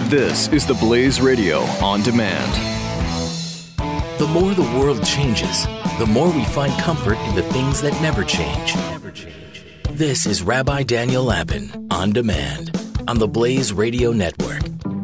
This is the Blaze Radio on demand. The more the world changes, the more we find comfort in the things that never change. This is Rabbi Daniel Lapin on demand on the Blaze Radio Network.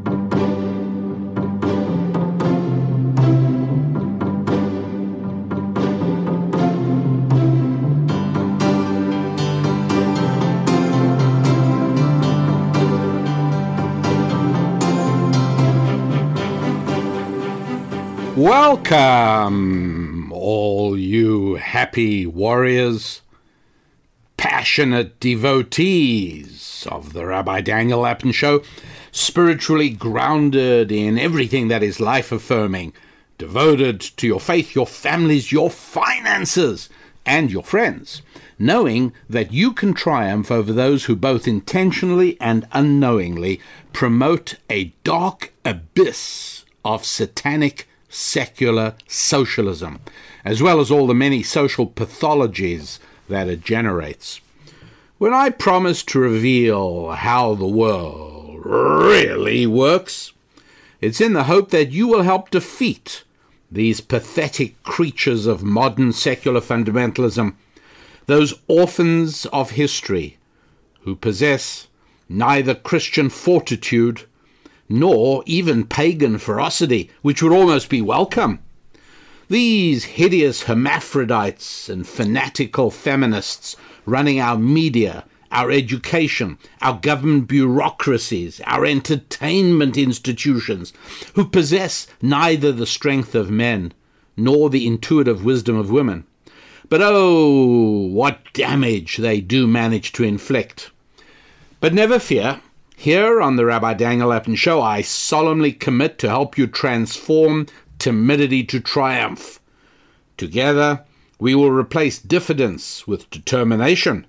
Welcome, all you happy warriors, passionate devotees of the Rabbi Daniel Lapin Show, spiritually grounded in everything that is life-affirming, devoted to your faith, your families, your finances, and your friends, knowing that you can triumph over those who both intentionally and unknowingly promote a dark abyss of satanic secular socialism, as well as all the many social pathologies that it generates. When I promise to reveal how the world really works, it's in the hope that you will help defeat these pathetic creatures of modern secular fundamentalism, those orphans of history who possess neither Christian fortitude nor even pagan ferocity, which would almost be welcome. These hideous hermaphrodites and fanatical feminists running our media, our education, our government bureaucracies, our entertainment institutions, who possess neither the strength of men nor the intuitive wisdom of women. But oh, what damage they do manage to inflict. But never fear. Here on the Rabbi Daniel Lapin Show, I solemnly commit to help you transform timidity to triumph. Together, we will replace diffidence with determination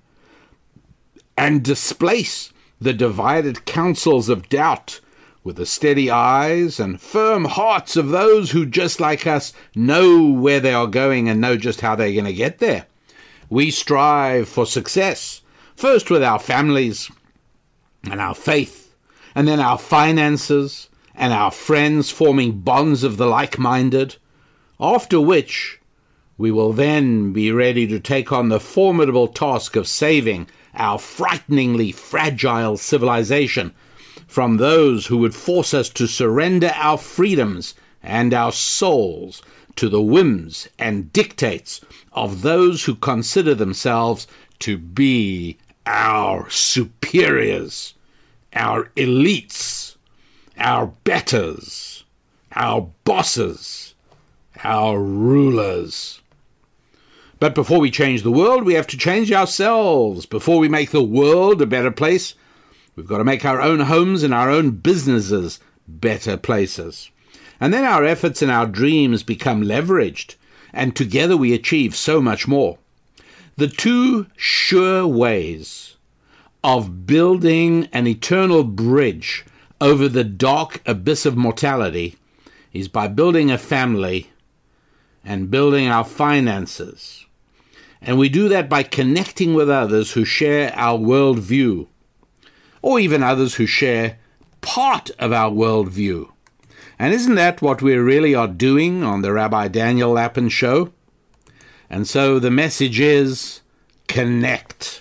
and displace the divided counsels of doubt with the steady eyes and firm hearts of those who, just like us, know where they are going and know just how they're going to get there. We strive for success, first with our families and our faith, and then our finances and our friends, forming bonds of the like-minded, after which we will then be ready to take on the formidable task of saving our frighteningly fragile civilization from those who would force us to surrender our freedoms and our souls to the whims and dictates of those who consider themselves to be our superiors, our elites, our betters, our bosses, our rulers. But before we change the world, we have to change ourselves. Before we make the world a better place, we've got to make our own homes and our own businesses better places. And then our efforts and our dreams become leveraged, and together we achieve so much more. The two sure ways of building an eternal bridge over the dark abyss of mortality is by building a family and building our finances. And we do that by connecting with others who share our worldview, or even others who share part of our worldview. And isn't that what we really are doing on the Rabbi Daniel Lapin Show? And so the message is connect.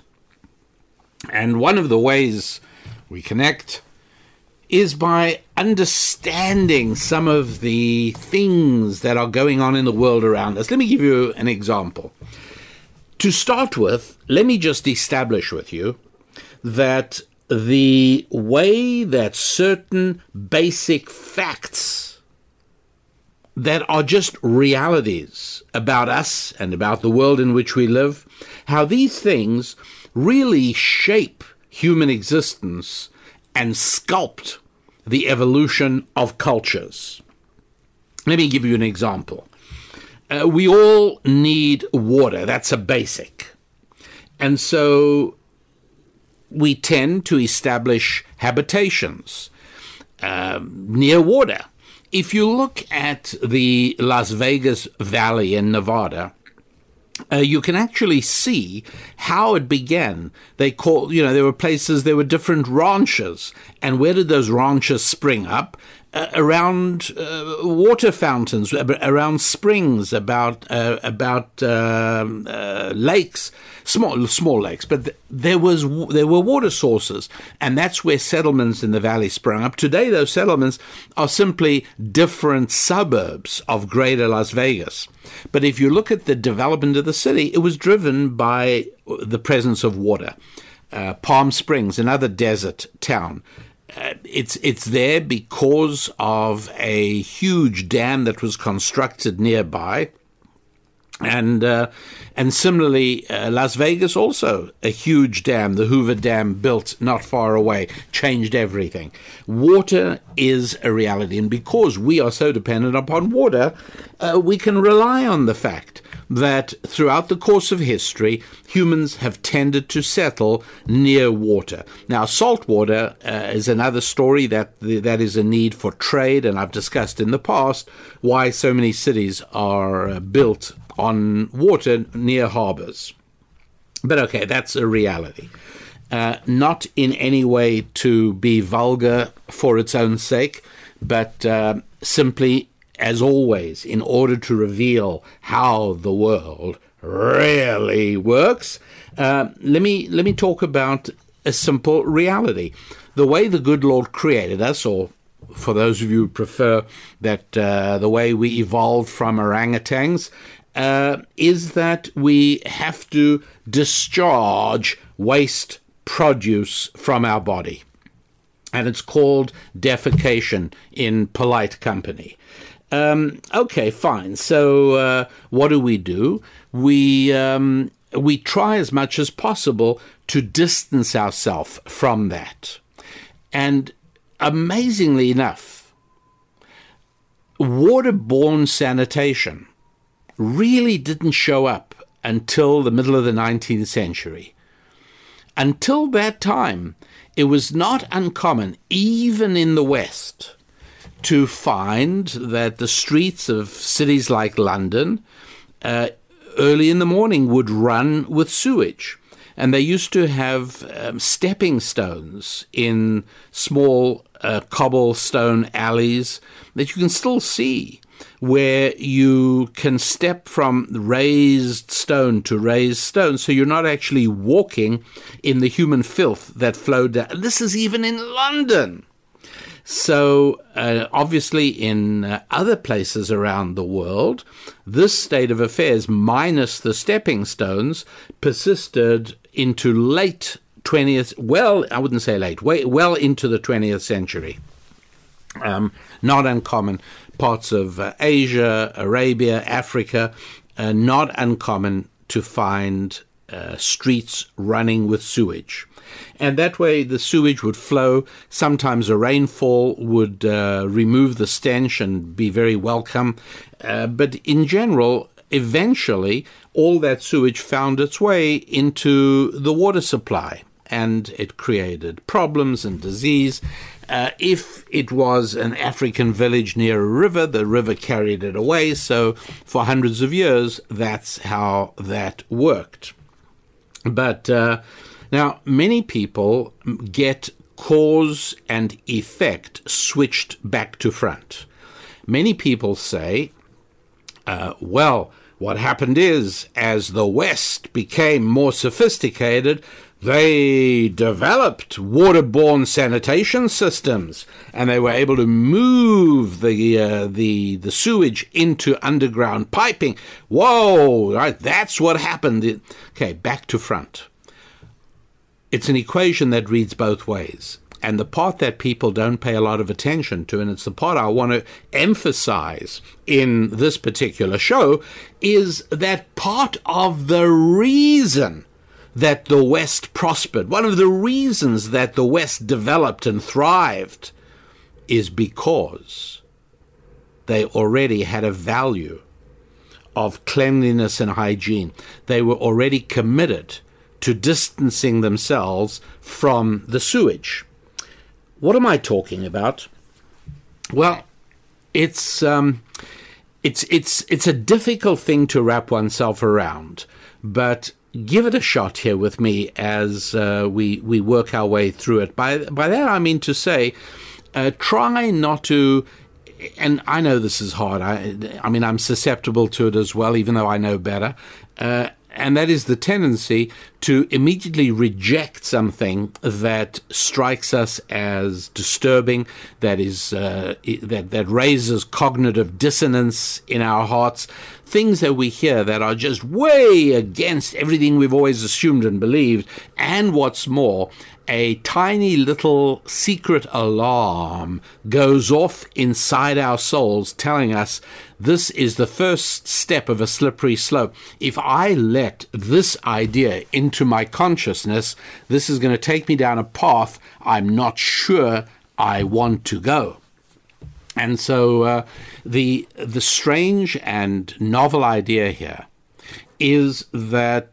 And one of the ways we connect is by understanding some of the things that are going on in the world around us. Let me give you an example. To start with, let me just establish with you that the way that certain basic facts that are just realities about us and about the world in which we live, how these things really shape human existence and sculpt the evolution of cultures. Let me give you an example. We all need water. That's a basic. And so we tend to establish habitations near water. If you look at the Las Vegas Valley in Nevada, you can actually see how it began. There were places, there were different ranches. And where did those ranches spring up? Around water fountains, around springs, about lakes, small lakes. But there were water sources, and that's where settlements in the valley sprung up. Today, those settlements are simply different suburbs of greater Las Vegas. But if you look at the development of the city, it was driven by the presence of water. Palm Springs, another desert town. It's there because of a huge dam that was constructed nearby, and similarly, Las Vegas also a huge dam, the Hoover Dam, built not far away, changed everything. Water is a reality, and because we are so dependent upon water, we can rely on the fact that throughout the course of history, humans have tended to settle near water. Now, salt water is another story that is a need for trade, and I've discussed in the past why so many cities are built on water near harbors. But okay, that's a reality. Not in any way to be vulgar for its own sake, but simply, as always, in order to reveal how the world really works, let me talk about a simple reality. The way the good Lord created us, or for those of you who prefer that the way we evolved from orangutans, is that we have to discharge waste produce from our body. And it's called defecation in polite company. Okay, fine. So what do? We try as much as possible to distance ourselves from that. And amazingly enough, waterborne sanitation really didn't show up until the middle of the 19th century. Until that time, it was not uncommon, even in the West, to find that the streets of cities like London early in the morning would run with sewage. And they used to have stepping stones in small cobblestone alleys that you can still see, where you can step from raised stone to raised stone, so you're not actually walking in the human filth that flowed down. This is even in London. So obviously in other places around the world, this state of affairs, minus the stepping stones, persisted into late 20th, well, I wouldn't say late, well into the 20th century. Not uncommon. Parts of Asia, Arabia, Africa, not uncommon to find streets running with sewage. And that way the sewage would flow. Sometimes a rainfall would remove the stench and be very welcome. But in general, eventually, all that sewage found its way into the water supply, and it created problems and disease. If it was an African village near a river, the river carried it away. So for hundreds of years, that's how that worked. But now, many people get cause and effect switched back to front. Many people say, well, what happened is, as the West became more sophisticated, they developed waterborne sanitation systems, and they were able to move the sewage into underground piping. Whoa, right, that's what happened. Okay, back to front. It's an equation that reads both ways. And the part that people don't pay a lot of attention to, and it's the part I want to emphasize in this particular show, is that part of the reason that the West prospered, one of the reasons that the West developed and thrived, is because they already had a value of cleanliness and hygiene. They were already committed to distancing themselves from the sewage. What am I talking about? Well, it's It's a difficult thing to wrap oneself around, but give it a shot here with me as we work our way through it. By that I mean to say, try not to, and I know this is hard. I mean, I'm susceptible to it as well, even though I know better. And that is the tendency to immediately reject something that strikes us as disturbing, that is that raises cognitive dissonance in our hearts, things that we hear that are just way against everything we've always assumed and believed, and what's more, a tiny little secret alarm goes off inside our souls telling us this is the first step of a slippery slope. If I let this idea into my consciousness, this is going to take me down a path I'm not sure I want to go. And so the strange and novel idea here is that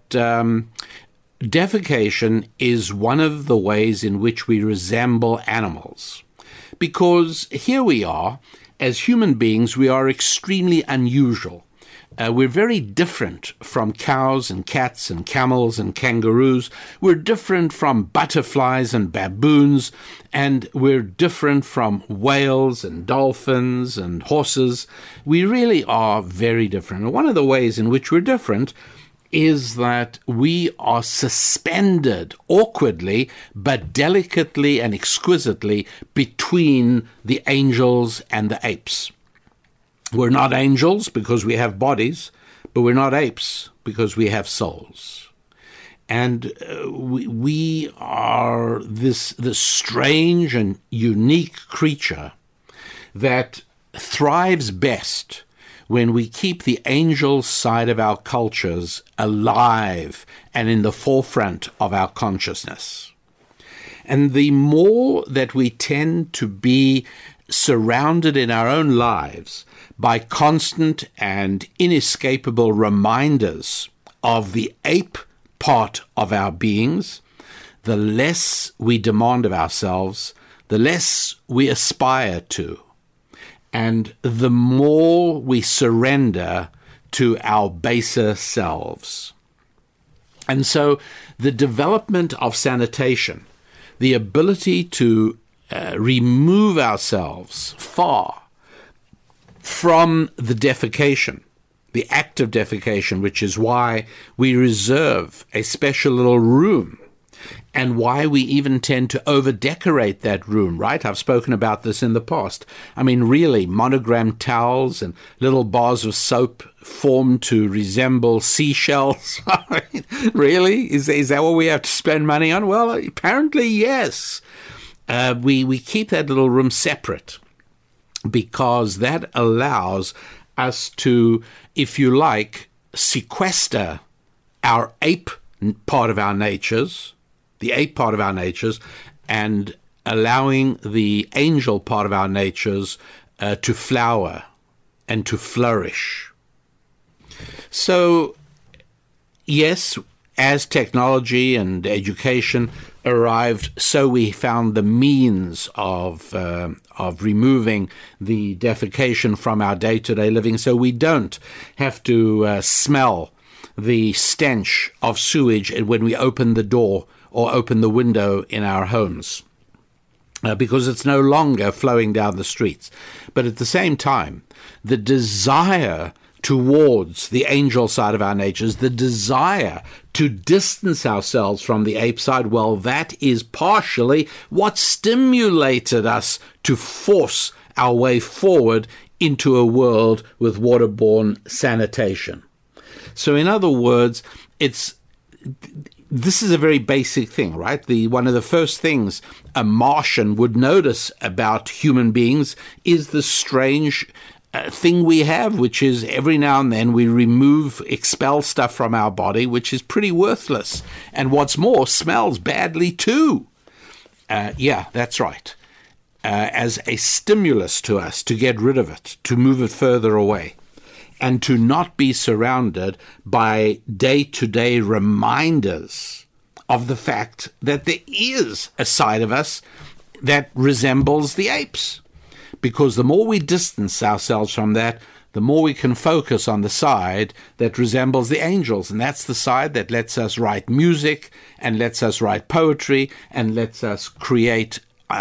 defecation is one of the ways in which we resemble animals. Because here we are, as human beings, we are extremely unusual. We're very different from cows and cats and camels and kangaroos. We're different from butterflies and baboons, and we're different from whales and dolphins and horses. We really are very different. And one of the ways in which we're different is that we are suspended awkwardly but delicately and exquisitely between the angels and the apes. We're not angels because we have bodies, but we're not apes because we have souls. And we are this strange and unique creature that thrives best when we keep the angel side of our cultures alive and in the forefront of our consciousness. And the more that we tend to be surrounded in our own lives by constant and inescapable reminders of the ape part of our beings, the less we demand of ourselves, the less we aspire to, and the more we surrender to our baser selves. And so the development of sanitation, the ability to remove ourselves far from the defecation, the act of defecation, which is why we reserve a special little room and why we even tend to over-decorate that room, right? I've spoken about this in the past. I mean, really, monogrammed towels and little bars of soap formed to resemble seashells. Really? Is that what we have to spend money on? Well, apparently, yes. We keep that little room separate because that allows us to, if you like, sequester our ape part of our natures, the ape part of our natures, and allowing the angel part of our natures to flower and to flourish. So, yes, as technology and education arrived, so we found the means of removing the defecation from our day-to-day living, so we don't have to smell the stench of sewage when we open the door or open the window in our homes, because it's no longer flowing down the streets. But at the same time, the desire towards the angel side of our natures, the desire to distance ourselves from the ape side, well, that is partially what stimulated us to force our way forward into a world with waterborne sanitation. So in other words, this is a very basic thing, right? One of the first things a Martian would notice about human beings is the strange thing we have, which is every now and then we expel stuff from our body, which is pretty worthless. And what's more, smells badly too. Yeah, that's right. As a stimulus to us to get rid of it, to move it further away, and to not be surrounded by day-to-day reminders of the fact that there is a side of us that resembles the apes. Because the more we distance ourselves from that, the more we can focus on the side that resembles the angels. And that's the side that lets us write music and lets us write poetry and lets us create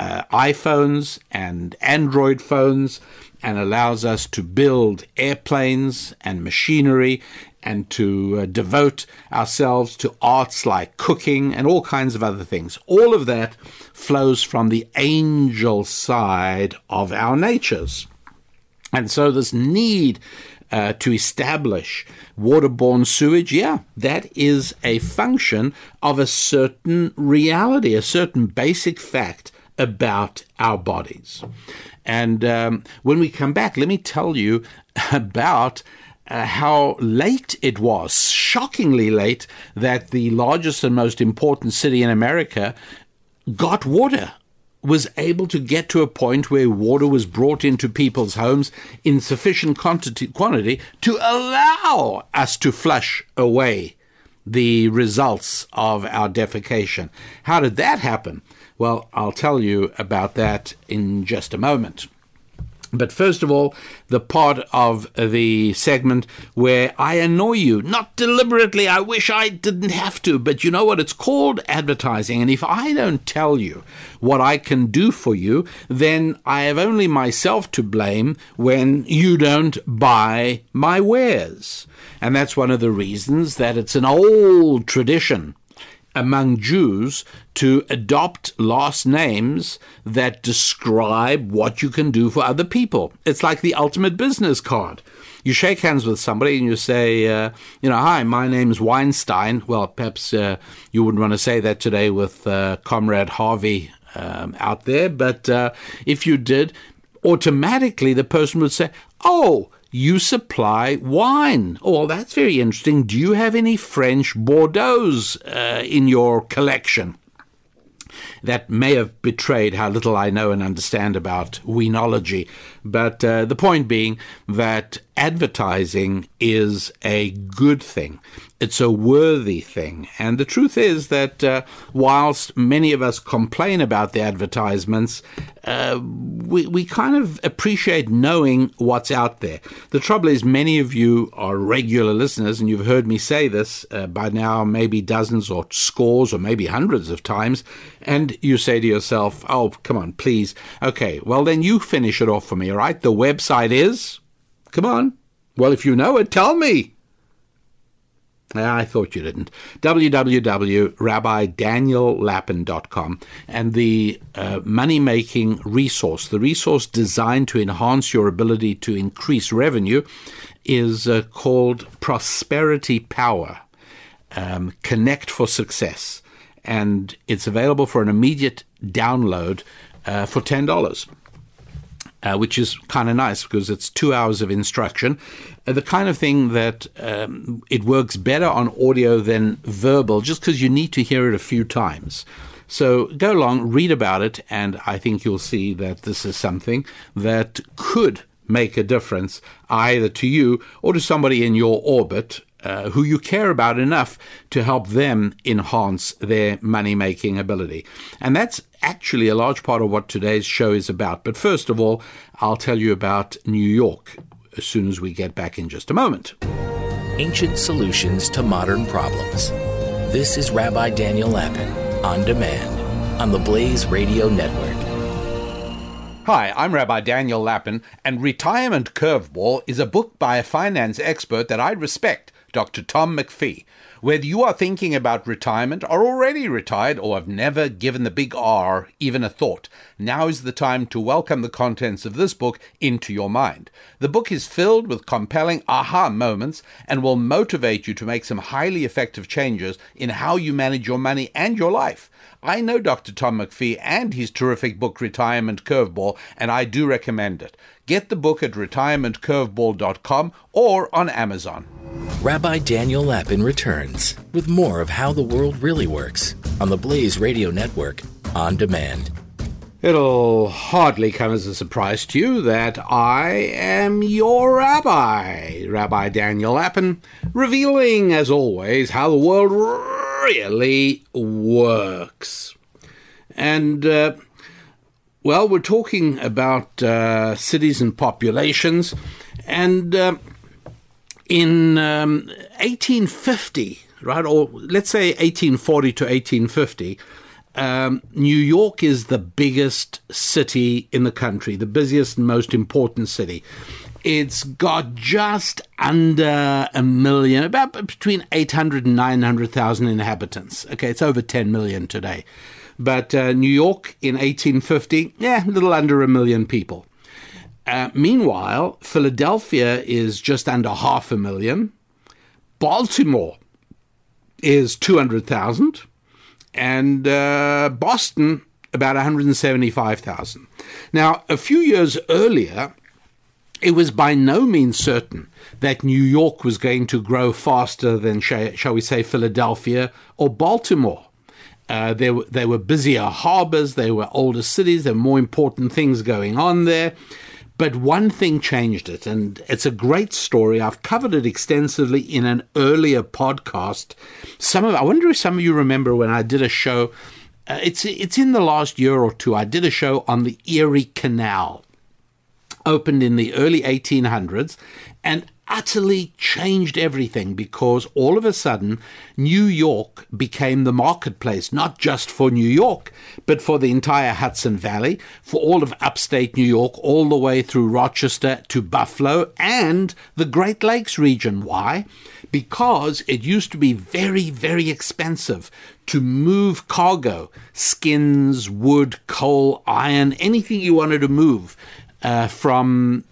iPhones and Android phones and allows us to build airplanes and machinery and to devote ourselves to arts like cooking and all kinds of other things. All of that flows from the angel side of our natures. And so this need to establish waterborne sewage, that is a function of a certain reality, a certain basic fact about our bodies. And when we come back, let me tell you about how late it was, shockingly late, that the largest and most important city in America got water, was able to get to a point where water was brought into people's homes in sufficient quantity to allow us to flush away the results of our defecation. How did that happen? Well, I'll tell you about that in just a moment. But first of all, the part of the segment where I annoy you, not deliberately, I wish I didn't have to, but you know what? It's called advertising. And if I don't tell you what I can do for you, then I have only myself to blame when you don't buy my wares. And that's one of the reasons that it's an old tradition among Jews to adopt last names that describe what you can do for other people. It's like the ultimate business card. You shake hands with somebody and you say, hi, my name's Weinstein. Well, perhaps you wouldn't want to say that today with Comrade Harvey out there, but if you did, automatically the person would say, oh, you supply wine. Oh, well, that's very interesting. Do you have any French Bordeaux's in your collection? That may have betrayed how little I know and understand about winology. But the point being that advertising is a good thing. It's a worthy thing. And the truth is that whilst many of us complain about the advertisements, we kind of appreciate knowing what's out there. The trouble is many of you are regular listeners, and you've heard me say this by now maybe dozens or scores or maybe hundreds of times, and you say to yourself, oh, come on, please. Okay, well, then you finish it off for me, all right? The website is... Come on. Well, if you know it, tell me. I thought you didn't. www.rabbidaniellapin.com. And the money-making resource, the resource designed to enhance your ability to increase revenue, is called Prosperity Power, Connect for Success. And it's available for an immediate download for $10. Which is kind of nice because it's 2 hours of instruction. The kind of thing that it works better on audio than verbal just because you need to hear it a few times. So go along, read about it, and I think you'll see that this is something that could make a difference either to you or to somebody in your orbit who you care about enough to help them enhance their money-making ability. And that's actually a large part of what today's show is about. But first of all, I'll tell you about New York as soon as we get back in just a moment. Ancient solutions to modern problems. This is Rabbi Daniel Lapin, On Demand, on the Blaze Radio Network. Hi, I'm Rabbi Daniel Lapin, and Retirement Curveball is a book by a finance expert that I respect, Dr. Tom McPhee. Whether you are thinking about retirement, are already retired, or have never given the big R even a thought, now is the time to welcome the contents of this book into your mind. The book is filled with compelling aha moments and will motivate you to make some highly effective changes in how you manage your money and your life. I know Dr. Tom McPhee and his terrific book, Retirement Curveball, and I do recommend it. Get the book at retirementcurveball.com or on Amazon. Rabbi Daniel Lapin returns with more of How the World Really Works on the Blaze Radio Network, On Demand. It'll hardly come as a surprise to you that I am your rabbi, Rabbi Daniel Lapin, revealing, as always, how the world really works. And, we're talking about cities and populations, And in 1850, right, or let's say 1840 to 1850, New York is the biggest city in the country, the busiest and most important city. It's got just under 1 million, about between 800 and 900,000 inhabitants. Okay, it's over 10 million today. But New York in 1850, a little under 1 million people. Meanwhile, Philadelphia is just under 500,000. Baltimore is 200,000. And Boston, about 175,000. Now, a few years earlier, it was by no means certain that New York was going to grow faster than, shall we say, Philadelphia or Baltimore. They were busier harbors, they were older cities, there were more important things going on there. But one thing changed it, and it's a great story. I've covered it extensively in an earlier podcast. I wonder if some of you remember when I did a show. It's in the last year or two. I did a show on the Erie Canal. Opened in the early 1800s and utterly changed everything, because all of a sudden New York became the marketplace, not just for New York, but for the entire Hudson Valley, for all of upstate New York, all the way through Rochester to Buffalo and the Great Lakes region. Why? Because it used to be very, very expensive to move cargo, skins, wood, coal, iron, anything you wanted to move. From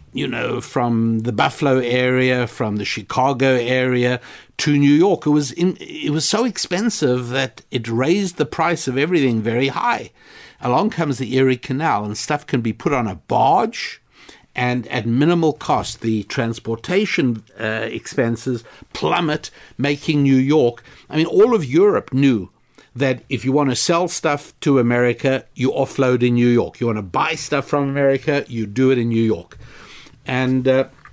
the Buffalo area, from the Chicago area to New York. It was so expensive that it raised the price of everything very high. Along comes the Erie Canal, and stuff can be put on a barge, and at minimal cost, the transportation expenses plummet, making New York, all of Europe knew that if you want to sell stuff to America, you offload in New York. You want to buy stuff from America, you do it in New York. And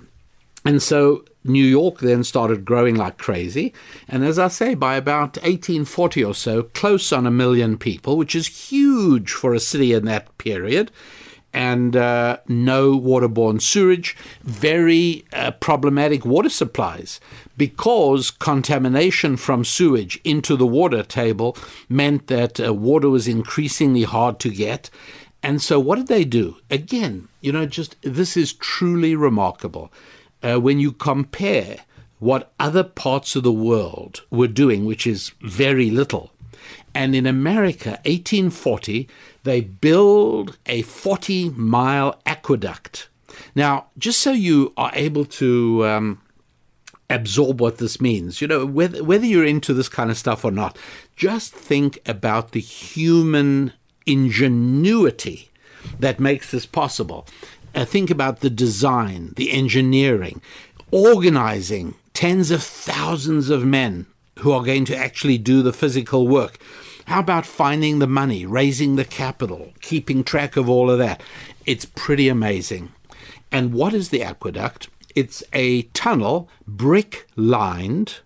so New York then started growing like crazy. And as I say, by about 1840 or so, close on 1 million people, which is huge for a city in that period. And no waterborne sewage, very problematic water supplies, because contamination from sewage into the water table meant that water was increasingly hard to get. And so what did they do? Again, this is truly remarkable. When you compare what other parts of the world were doing, which is very little. And in America, 1840, they build a 40-mile aqueduct. Now, just so you are able to absorb what this means, whether you're into this kind of stuff or not, just think about the human ingenuity that makes this possible. Think about the design, the engineering, organizing tens of thousands of men who are going to actually do the physical work. How about finding the money, raising the capital, keeping track of all of that? It's pretty amazing. And what is the aqueduct? It's a tunnel, brick-lined,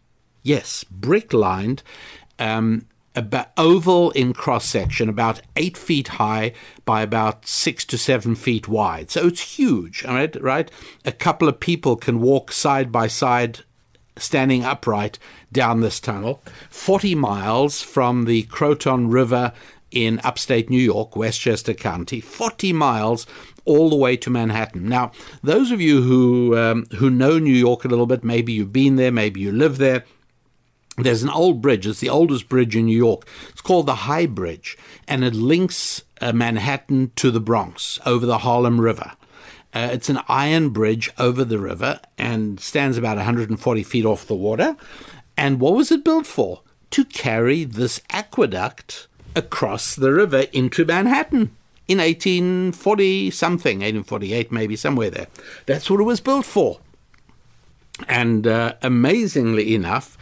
about oval in cross-section, about 8 feet high by about 6 to 7 feet wide. So it's huge, right? A couple of people can walk side by side, standing upright down this tunnel, 40 miles from the Croton River in upstate New York, Westchester County, 40 miles all the way to Manhattan. Now, those of you who know New York a little bit, maybe you've been there, maybe you live there, there's an old bridge. It's the oldest bridge in New York. It's called the High Bridge, and it links Manhattan to the Bronx over the Harlem River. It's an iron bridge over the river and stands about 140 feet off the water. And what was it built for? To carry this aqueduct across the river into Manhattan in 1840-something, 1848 maybe, somewhere there. That's what it was built for. And amazingly enough,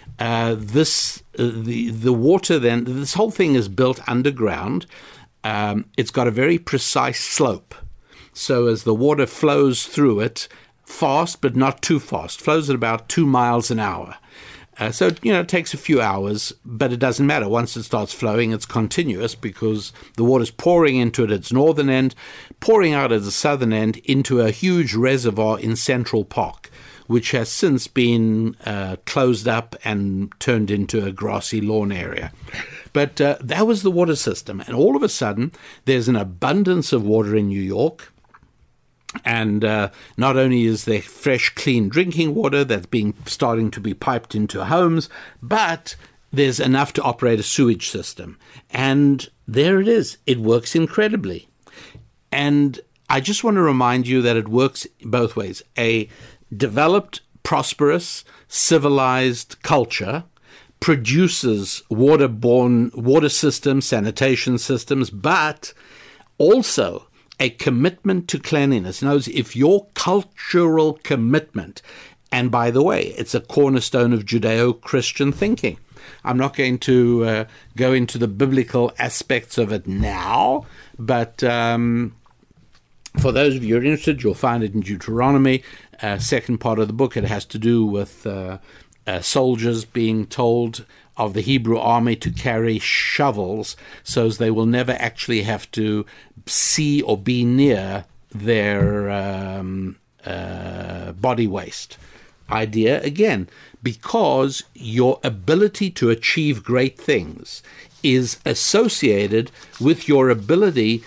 the water then, this whole thing is built underground. It's got a very precise slope. So as the water flows through it, fast but not too fast, flows at about 2 miles an hour. So, it takes a few hours, but it doesn't matter. Once it starts flowing, it's continuous because the water's pouring into it at its northern end, pouring out at the southern end into a huge reservoir in Central Park, which has since been closed up and turned into a grassy lawn area. But that was the water system. And all of a sudden, there's an abundance of water in New York. And not only is there fresh, clean drinking water that's starting to be piped into homes, but there's enough to operate a sewage system. And there it is. It works incredibly. And I just want to remind you that it works both ways. A developed, prosperous, civilized culture produces waterborne water systems, sanitation systems, but also a commitment to cleanliness. Knows if your cultural commitment, and by the way, it's a cornerstone of Judeo-Christian thinking. I'm not going to go into the biblical aspects of it now, but for those of you who are interested, you'll find it in Deuteronomy, second part of the book. It has to do with soldiers being told of the Hebrew army to carry shovels so as they will never actually have to see or be near their body waste. Idea, again, because your ability to achieve great things is associated with your ability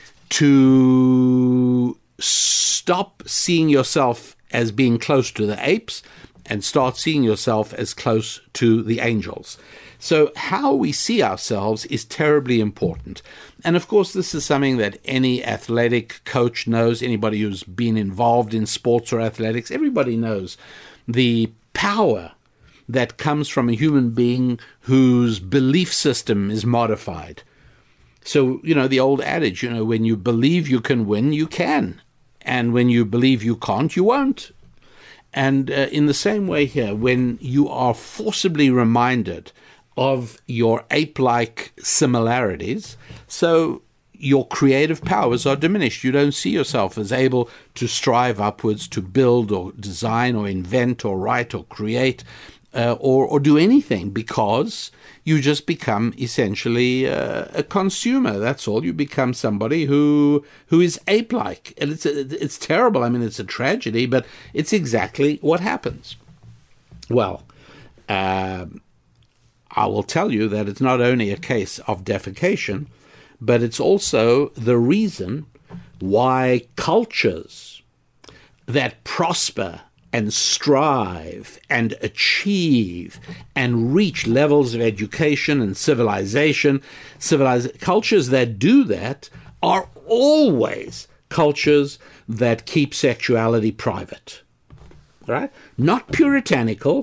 to stop seeing yourself as being close to the apes and start seeing yourself as close to the angels. So how we see ourselves is terribly important. And of course, this is something that any athletic coach knows, anybody who's been involved in sports or athletics, everybody knows the power that comes from a human being whose belief system is modified. So, the old adage, when you believe you can win, you can. And when you believe you can't, you won't. And in the same way here, when you are forcibly reminded of your ape-like similarities, so your creative powers are diminished. You don't see yourself as able to strive upwards, to build or design or invent or write or create or do anything, because you just become essentially a consumer. That's all. You become somebody who is ape-like. And it's terrible. I mean, it's a tragedy, but it's exactly what happens. Well, I will tell you that it's not only a case of defecation, but it's also the reason why cultures that prosper and strive and achieve and reach levels of education and civilization, cultures that do that are always cultures that keep sexuality private, right? Not puritanical,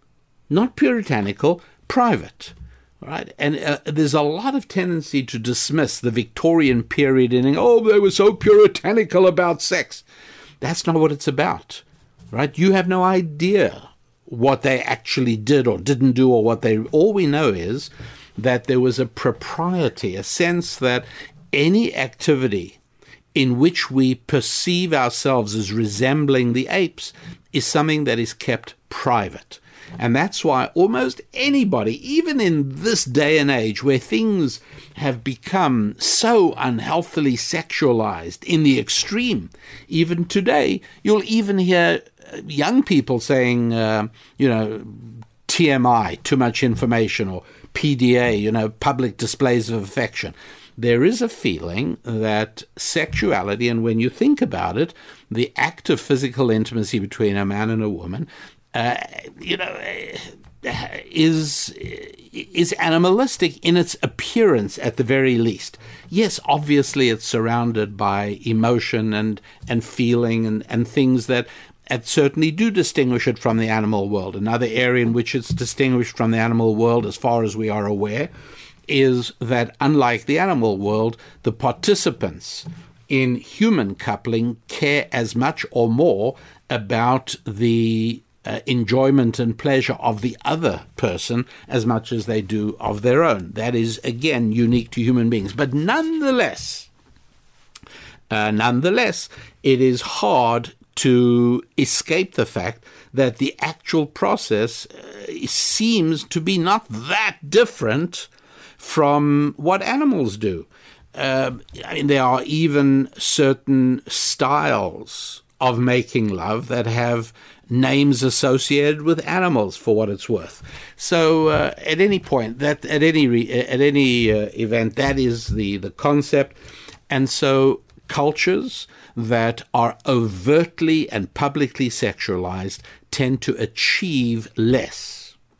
private, right? And there's a lot of tendency to dismiss the Victorian period in, they were so puritanical about sex. That's not what it's about, right? You have no idea what they actually did or didn't do, or all we know is that there was a propriety, a sense that any activity in which we perceive ourselves as resembling the apes is something that is kept private. And that's why almost anybody, even in this day and age where things have become so unhealthily sexualized in the extreme, even today, you'll even hear young people saying, TMI, too much information, or PDA, public displays of affection. There is a feeling that sexuality, and when you think about it, the act of physical intimacy between a man and a woman, is animalistic in its appearance at the very least. Yes, obviously it's surrounded by emotion and feeling and things that certainly do distinguish it from the animal world. Another area in which it's distinguished from the animal world, as far as we are aware, is that unlike the animal world, the participants in human coupling care as much or more about the enjoyment and pleasure of the other person as much as they do of their own. That is, again, unique to human beings. But nonetheless, it is hard to escape the fact that the actual process seems to be not that different from what animals do. I mean, there are even certain styles of making love that have names associated with animals, for what it's worth. So at any point, at any event, that is the concept. And so cultures that are overtly and publicly sexualized tend to achieve less.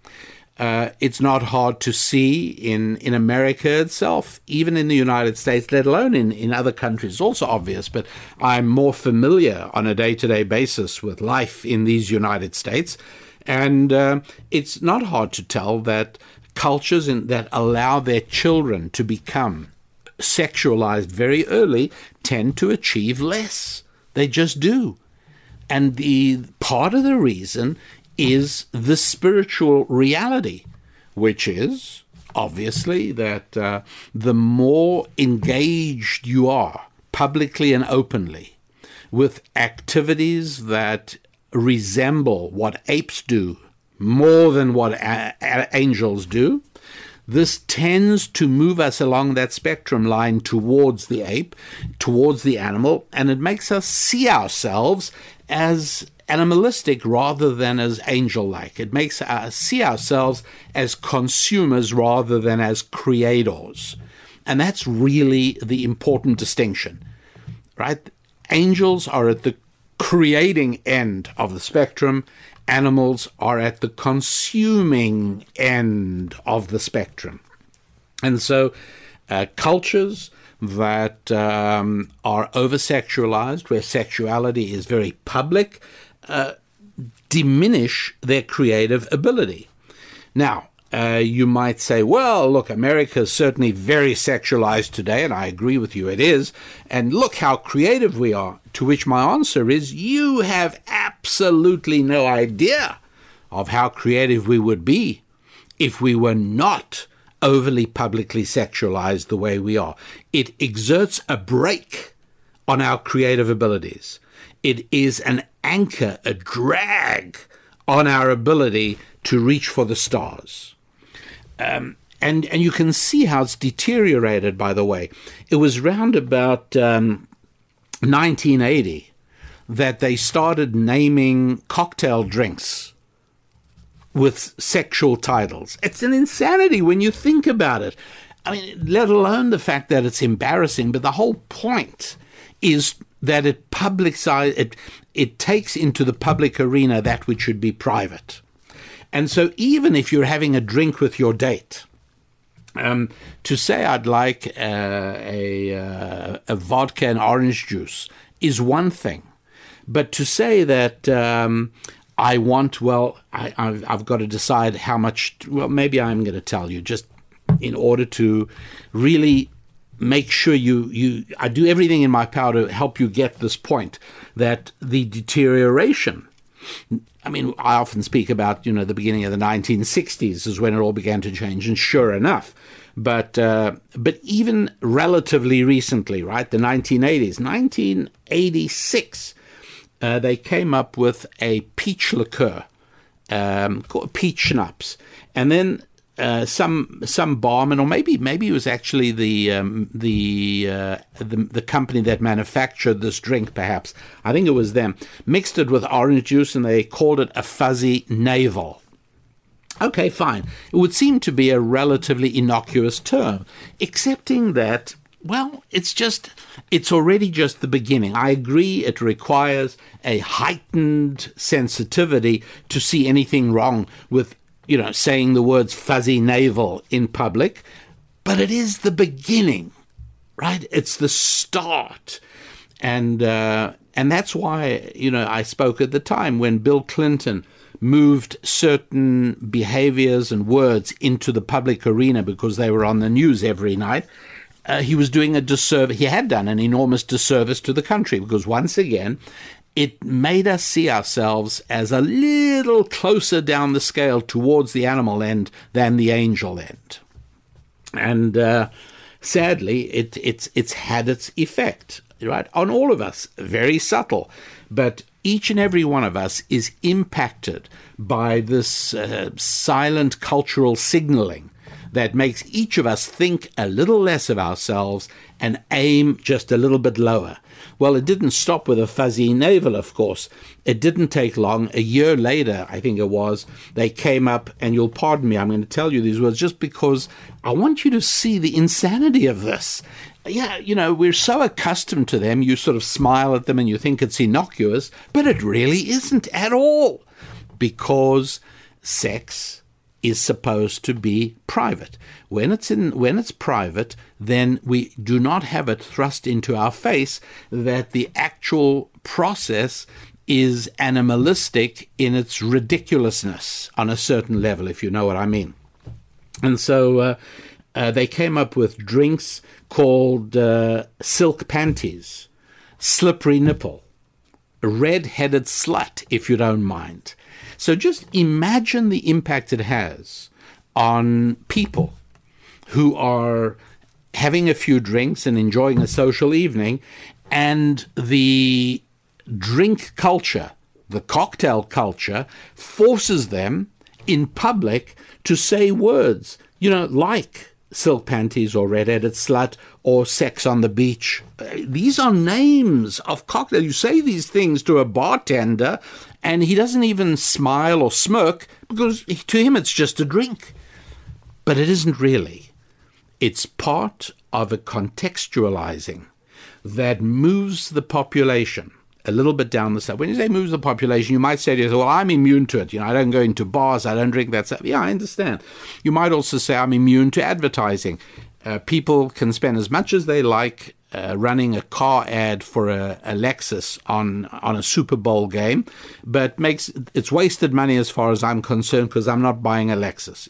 It's not hard to see in America itself, even in the United States, let alone in other countries. It's also obvious, but I'm more familiar on a day-to-day basis with life in these United States. And it's not hard to tell that cultures that allow their children to become sexualized very early tend to achieve less. They just do. And the part of the reason is the spiritual reality, which is obviously that the more engaged you are publicly and openly with activities that resemble what apes do more than what angels do, this tends to move us along that spectrum line towards the ape, towards the animal, and it makes us see ourselves as animalistic rather than as angel-like. It makes us see ourselves as consumers rather than as creators. And that's really the important distinction, right? Angels are at the creating end of the spectrum. Animals are at the consuming end of the spectrum. And so cultures that are over-sexualized, where sexuality is very public, diminish their creative ability. Now, you might say, well, look, America is certainly very sexualized today, and I agree with you, it is, and look how creative we are. To which my answer is, you have absolutely no idea of how creative we would be if we were not overly publicly sexualized the way we are. It exerts a brake on our creative abilities. It is an anchor, a drag on our ability to reach for the stars. And you can see how it's deteriorated, by the way. It was round about 1980 that they started naming cocktail drinks with sexual titles. It's an insanity when you think about it. I mean, let alone the fact that it's embarrassing, but the whole point is that it takes into the public arena that which should be private. And so even if you're having a drink with your date, to say I'd like a vodka and orange juice is one thing. But to say that I want, I've got to decide how much, maybe I'm going to tell you, just in order to really make sure I do everything in my power to help you get this point, that the deterioration, I mean, I often speak about, the beginning of the 1960s is when it all began to change, and sure enough, but even relatively recently, right, the 1980s, 1986, they came up with a peach liqueur, called peach schnapps, and then some barman, or maybe it was actually the company that manufactured this drink, perhaps. I think it was them. Mixed it with orange juice, and they called it a fuzzy navel. Okay, fine. It would seem to be a relatively innocuous term, excepting that, well, it's already just the beginning. I agree it requires a heightened sensitivity to see anything wrong with saying the words fuzzy navel in public, but it is the beginning, right? It's the start. And that's why, I spoke at the time when Bill Clinton moved certain behaviors and words into the public arena because they were on the news every night. He was doing a disservice. He had done an enormous disservice to the country because, once again, it made us see ourselves as a little closer down the scale towards the animal end than the angel end. And sadly, it's had its effect. right? On all of us, very subtle. But each and every one of us is impacted by this silent cultural signaling that makes each of us think a little less of ourselves and aim just a little bit lower. Well, it didn't stop with a fuzzy navel, of course. It didn't take long. A year later, I think it was, they came up, and you'll pardon me, I'm going to tell you these words just because I want you to see the insanity of this. Yeah, we're so accustomed to them, you sort of smile at them and you think it's innocuous, but it really isn't at all, because sex is supposed to be private. When it's private, then we do not have it thrust into our face that the actual process is animalistic in its ridiculousness on a certain level, if you know what I mean. And so they came up with drinks called silk panties, slippery nipple, red-headed slut, if you don't mind. So just imagine the impact it has on people who are having a few drinks and enjoying a social evening, and the drink culture, the cocktail culture, forces them in public to say words, like silk panties or red-headed slut or sex on the beach. These are names of cocktails. You say these things to a bartender and he doesn't even smile or smirk because to him it's just a drink. But it isn't really. It's part of a contextualizing that moves the population a little bit down the side. When you say moves the population, you might say to yourself, well, I'm immune to it. I don't go into bars, I don't drink that stuff. Yeah, I understand. You might also say I'm immune to advertising. People can spend as much as they like running a car ad for a Lexus on a Super Bowl game, but it's wasted money as far as I'm concerned because I'm not buying a Lexus.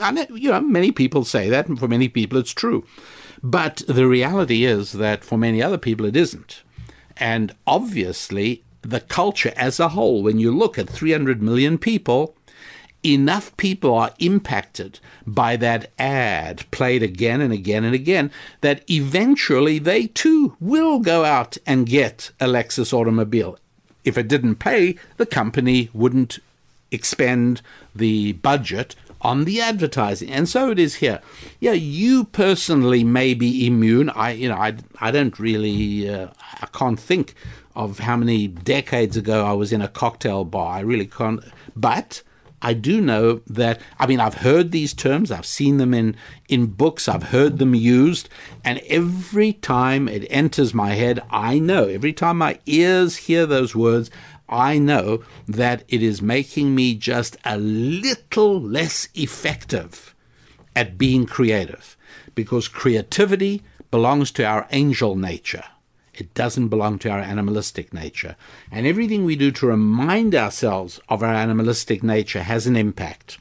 Many people say that, and for many people it's true. But the reality is that for many other people it isn't. And obviously, the culture as a whole, when you look at 300 million people, enough people are impacted by that ad played again and again and again that eventually they too will go out and get a Lexus automobile. If it didn't pay, the company wouldn't expend the budget on the advertising. And so it is here. Yeah, you personally may be immune. I don't really, I can't think of how many decades ago I was in a cocktail bar. I really can't. But I do know that, I've heard these terms, I've seen them in books, I've heard them used, and every time it enters my head, I know, every time my ears hear those words, I know that it is making me just a little less effective at being creative, because creativity belongs to our angel nature. It doesn't belong to our animalistic nature. And everything we do to remind ourselves of our animalistic nature has an impact.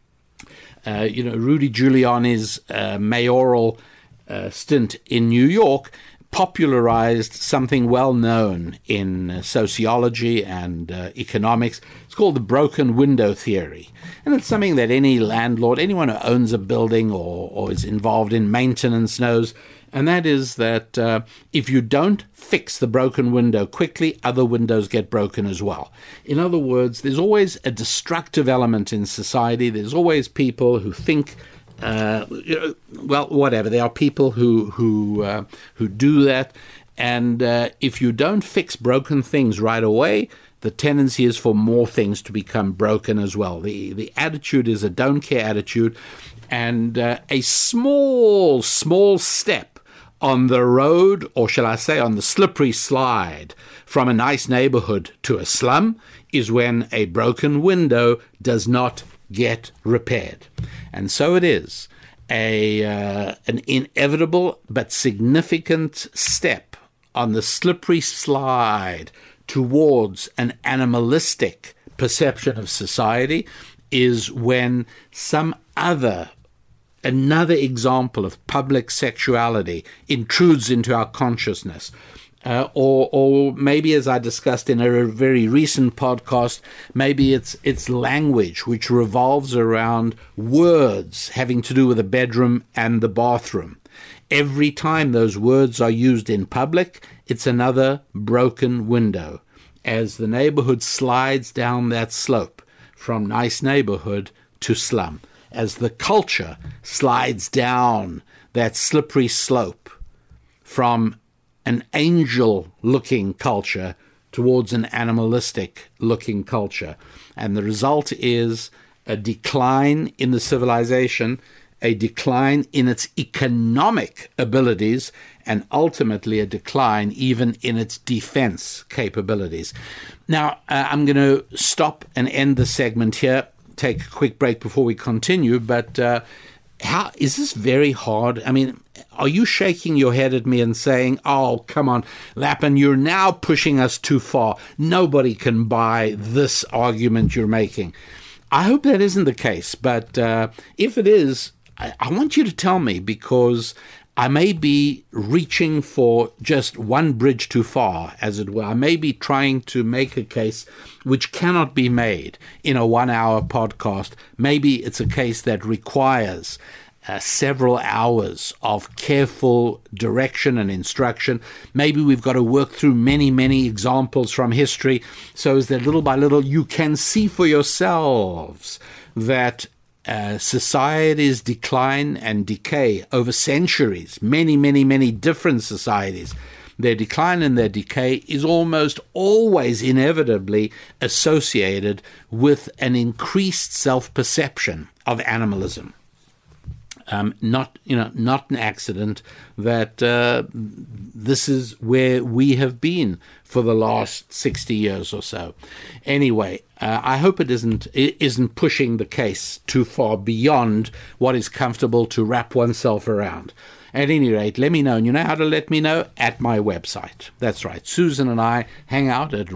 Rudy Giuliani's mayoral stint in New York popularized something well known in sociology and economics. It's called the broken window theory. And it's something that any landlord, anyone who owns a building or is involved in maintenance knows. And that is that if you don't fix the broken window quickly, other windows get broken as well. In other words, there's always a destructive element in society. There's always people who think, whatever. There are people who do that. And if you don't fix broken things right away, the tendency is for more things to become broken as well. The attitude is a don't care attitude. And a small step on the road, or shall I say on the slippery slide from a nice neighborhood to a slum, is when a broken window does not get repaired. And so it is an inevitable but significant step on the slippery slide towards an animalistic perception of society is when another example of public sexuality intrudes into our consciousness. Or maybe, as I discussed in a very recent podcast, maybe it's language which revolves around words having to do with the bedroom and the bathroom. Every time those words are used in public, it's another broken window as the neighborhood slides down that slope from nice neighborhood to slum, as the culture slides down that slippery slope from an angel-looking culture towards an animalistic-looking culture. And the result is a decline in the civilization, a decline in its economic abilities, and ultimately a decline even in its defense capabilities. Now, I'm going to stop and end the segment here, take a quick break before we continue, but how is this very hard? I mean, are you shaking your head at me and saying, oh, come on, Lapin, you're now pushing us too far. Nobody can buy this argument you're making. I hope that isn't the case, but if it is, I want you to tell me, because I may be reaching for just one bridge too far, as it were. I may be trying to make a case which cannot be made in a 1-hour podcast. Maybe it's a case that requires several hours of careful direction and instruction. Maybe we've got to work through many, many examples from history so as that little by little you can see for yourselves that societies decline and decay over centuries, many, many, many different societies. Their decline and their decay is almost always inevitably associated with an increased self-perception of animalism. Not an accident that this is where we have been for the last 60 years or so. Anyway, I hope it isn't pushing the case too far beyond what is comfortable to wrap oneself around. At any rate, let me know. And you know how to let me know? At my website. That's right. Susan and I hang out at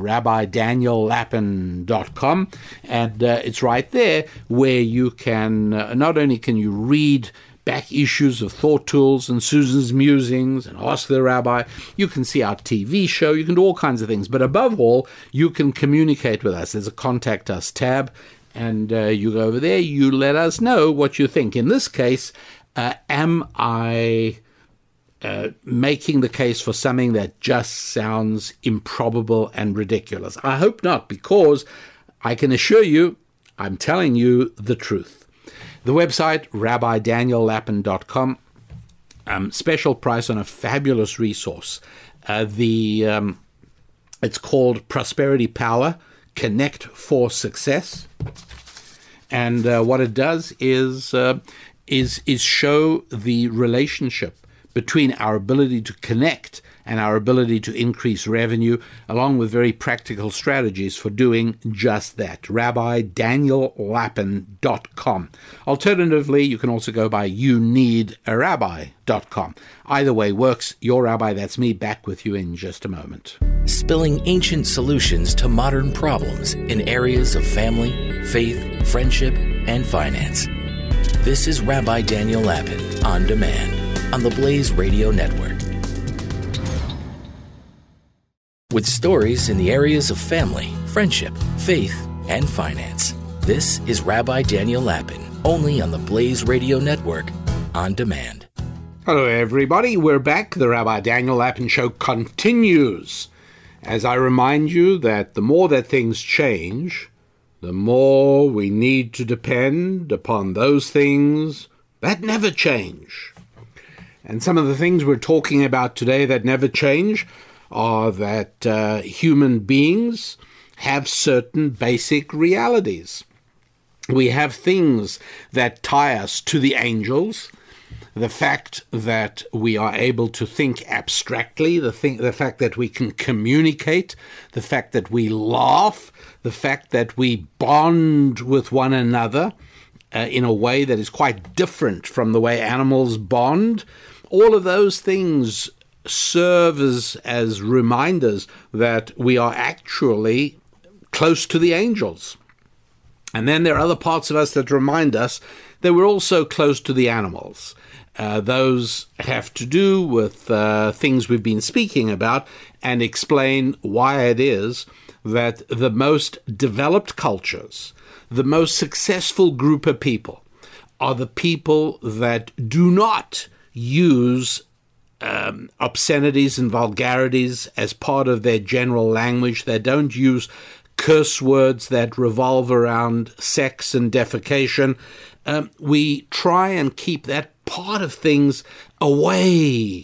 RabbiDanielLapin.com, and it's right there where you can, not only can you read back issues of Thought Tools and Susan's musings and Ask the Rabbi, you can see our TV show, you can do all kinds of things. But above all, you can communicate with us. There's a Contact Us tab, and you go over there, you let us know what you think. In this case, am I making the case for something that just sounds improbable and ridiculous? I hope not, because I can assure you, I'm telling you the truth. The website, RabbiDanielLapin.com, special price on a fabulous resource. It's called Prosperity Power, Connect for Success. And what it does is show the relationship between our ability to connect and our ability to increase revenue, along with very practical strategies for doing just that. RabbiDanielLapin.com. Alternatively, you can also go by YouNeedARabbi.com. Either way works. Your Rabbi, that's me, back with you in just a moment. Spilling ancient solutions to modern problems in areas of family, faith, friendship, and finance. This is Rabbi Daniel Lapin on demand on the Blaze Radio Network. With stories in the areas of family, friendship, faith, and finance. This is Rabbi Daniel Lapin, only on the Blaze Radio Network, on demand. Hello, everybody. We're back. The Rabbi Daniel Lapin Show continues. As I remind you that the more that things change, the more we need to depend upon those things that never change. And some of the things we're talking about today that never change are that human beings have certain basic realities. We have things that tie us to the angels, the fact that we are able to think abstractly, the fact that we can communicate, the fact that we laugh, the fact that we bond with one another in a way that is quite different from the way animals bond. All of those things serve as reminders that we are actually close to the angels. And then there are other parts of us that remind us that we're also close to the animals. Those have to do with things we've been speaking about and explain why it is that the most developed cultures, the most successful group of people, are the people that do not use obscenities and vulgarities as part of their general language. They don't use curse words that revolve around sex and defecation. We try and keep that part of things away,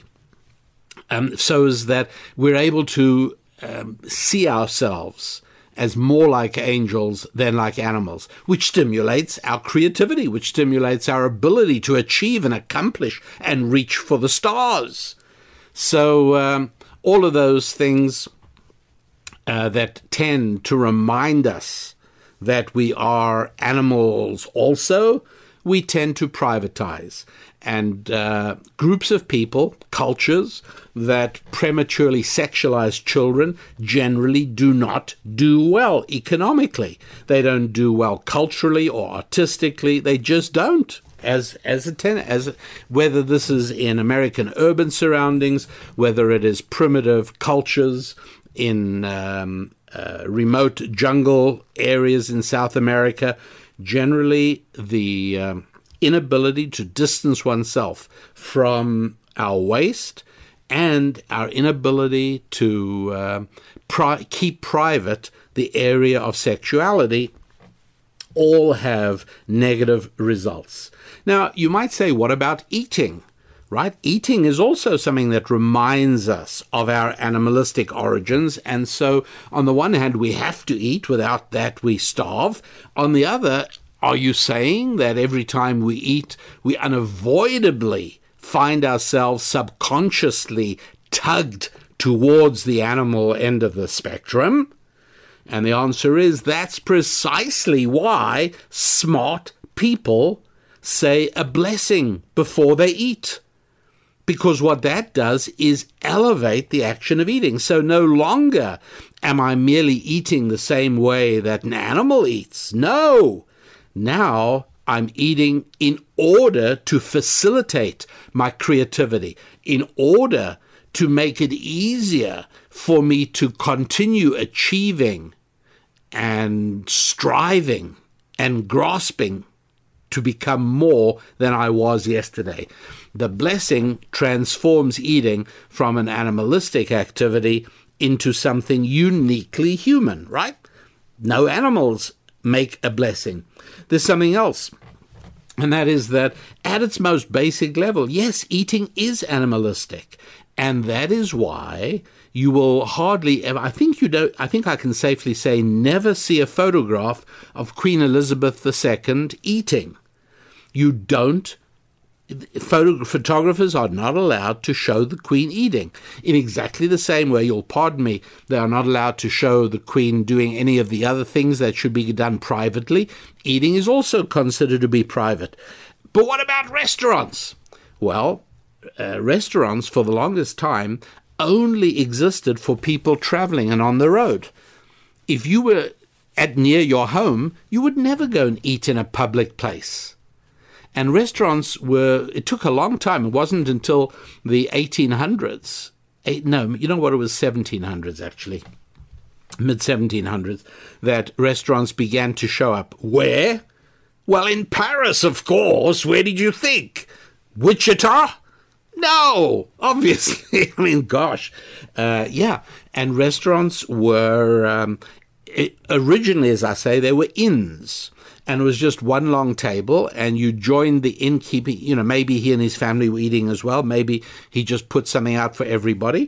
so as that we're able to see ourselves as more like angels than like animals, which stimulates our creativity, which stimulates our ability to achieve and accomplish and reach for the stars. So all of those things that tend to remind us that we are animals also, we tend to privatize. And groups of people, cultures that prematurely sexualize children generally do not do well economically. They don't do well culturally or artistically. They just don't. Whether this is in American urban surroundings, whether it is primitive cultures in remote jungle areas in South America, generally the inability to distance oneself from our waste and our inability to keep private the area of sexuality all have negative results. Now, you might say, what about eating? Right? Eating is also something that reminds us of our animalistic origins. And so, on the one hand, we have to eat. Without that, we starve. On the other, are you saying that every time we eat, we unavoidably find ourselves subconsciously tugged towards the animal end of the spectrum? And the answer is that's precisely why smart people say a blessing before they eat. Because what that does is elevate the action of eating. So no longer am I merely eating the same way that an animal eats. No. Now I'm eating in order to facilitate my creativity, in order to make it easier for me to continue achieving and striving and grasping to become more than I was yesterday. The blessing transforms eating from an animalistic activity into something uniquely human, right? No animals make a blessing. There's something else, and that is that at its most basic level, yes, eating is animalistic, and that is why you will hardly ever, I think I can safely say, never see a photograph of Queen Elizabeth II eating. You don't. Photographers are not allowed to show the Queen eating. In exactly the same way, you'll pardon me, they are not allowed to show the Queen doing any of the other things that should be done privately. Eating is also considered to be private. But what about restaurants? Well, restaurants for the longest time only existed for people traveling and on the road. If you were near your home, you would never go and eat in a public place. And restaurants it took a long time. It wasn't until the 1800s. It was 1700s actually, mid-1700s, that restaurants began to show up. Where? Well, in Paris, of course. Where did you think? Wichita? No, obviously. I mean, gosh. Yeah. And restaurants were, originally, as I say, they were inns. And it was just one long table, and you joined the innkeeping. Maybe he and his family were eating as well. Maybe he just put something out for everybody.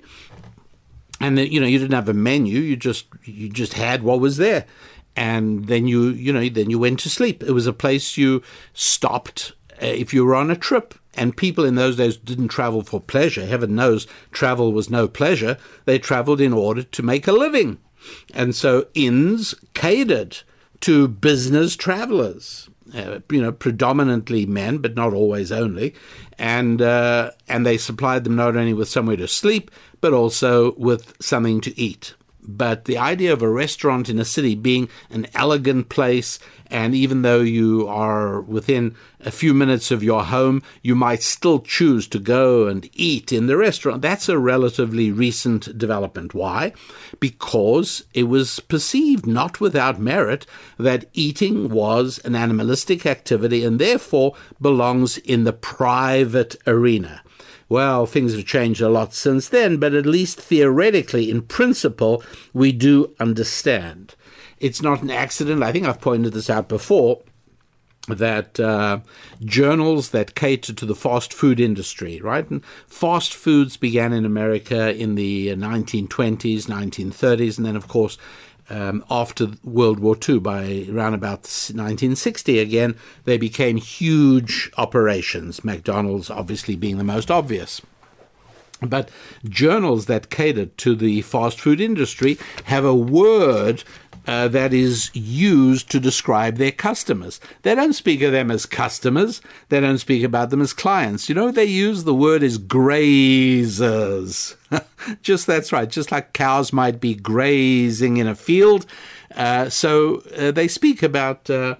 And then, you didn't have a menu. You just had what was there. And then you went to sleep. It was a place you stopped if you were on a trip. And people in those days didn't travel for pleasure. Heaven knows travel was no pleasure. They traveled in order to make a living. And so inns catered to business travelers, predominantly men, but not always only. And they supplied them not only with somewhere to sleep, but also with something to eat. But the idea of a restaurant in a city being an elegant place, and even though you are within a few minutes of your home, you might still choose to go and eat in the restaurant. That's a relatively recent development. Why? Because it was perceived, not without merit, that eating was an animalistic activity and therefore belongs in the private arena. well, things have changed a lot since then, but at least theoretically, in principle, we do understand. It's not an accident. I think I've pointed this out before, that journals that cater to the fast food industry, right? And fast foods began in America in the 1920s, 1930s, and then, of course, after World War II, by around about 1960 again, they became huge operations, McDonald's obviously being the most obvious. But journals that cater to the fast food industry have a word that is used to describe their customers. They don't speak of them as customers. They don't speak about them as clients. You know what they use? The word is grazers. That's right. Just like cows might be grazing in a field. So they speak about the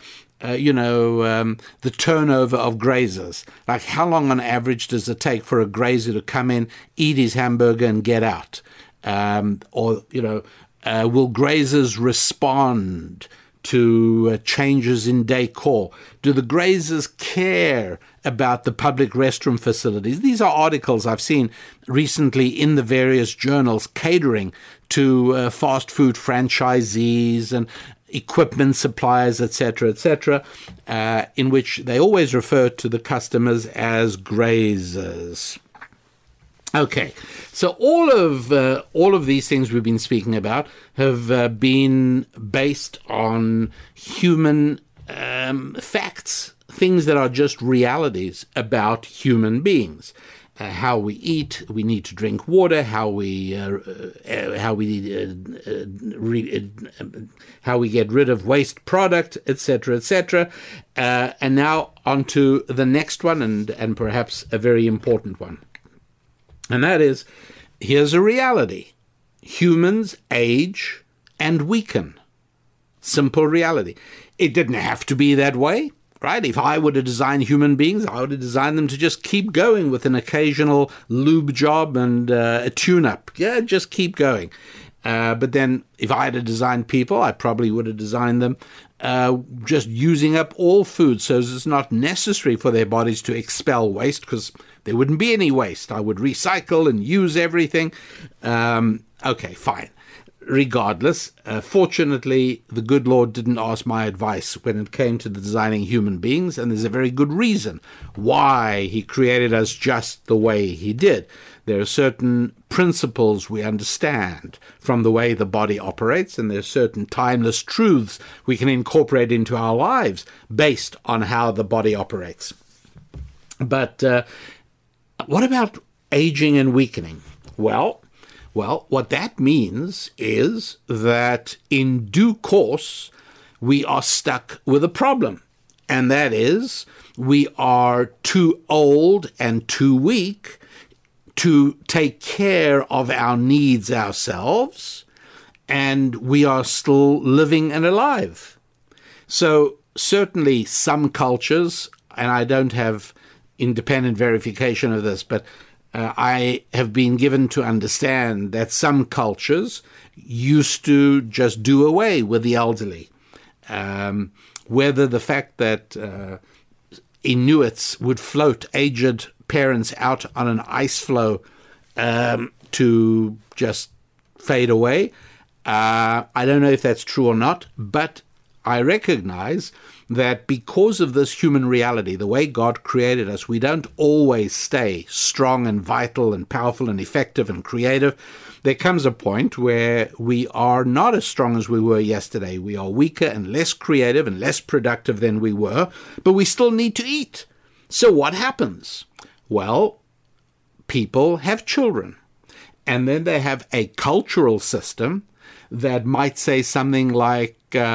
turnover of grazers. Like, how long on average does it take for a grazer to come in, eat his hamburger, and get out? Will grazers respond to changes in decor? Do the grazers care about the public restroom facilities? These are articles I've seen recently in the various journals catering to fast food franchisees and equipment suppliers, etc., in which they always refer to the customers as grazers. Okay, so all of these things we've been speaking about have been based on human facts, things that are just realities about human beings. How we eat, we need to drink water. How we get rid of waste product, etc., and now on to the next one, and perhaps a very important one. And that is, here's a reality. Humans age and weaken. Simple reality. It didn't have to be that way, right? If I were to design human beings, I would have designed them to just keep going with an occasional lube job and a tune-up. Yeah, just keep going. But then if I had to design people, I probably would have designed them just using up all food, so it's not necessary for their bodies to expel waste, because there wouldn't be any waste. I would recycle and use everything. Okay, fine. Regardless, fortunately, the good Lord didn't ask my advice when it came to the designing human beings, and there's a very good reason why he created us just the way he did. There are certain principles we understand from the way the body operates, and there are certain timeless truths we can incorporate into our lives based on how the body operates. But what about aging and weakening? Well, what that means is that in due course, we are stuck with a problem. And that is, we are too old and too weak to take care of our needs ourselves, and we are still living and alive. So certainly some cultures, and I don't have independent verification of this, but I have been given to understand that some cultures used to just do away with the elderly. Whether the fact that Inuits would float aged parents out on an ice floe to just fade away, I don't know if that's true or not, but I recognize that because of this human reality, the way God created us, we don't always stay strong and vital and powerful and effective and creative. There comes a point where we are not as strong as we were yesterday. We are weaker and less creative and less productive than we were, but we still need to eat. So what happens? Well, people have children, and then they have a cultural system that might say something like,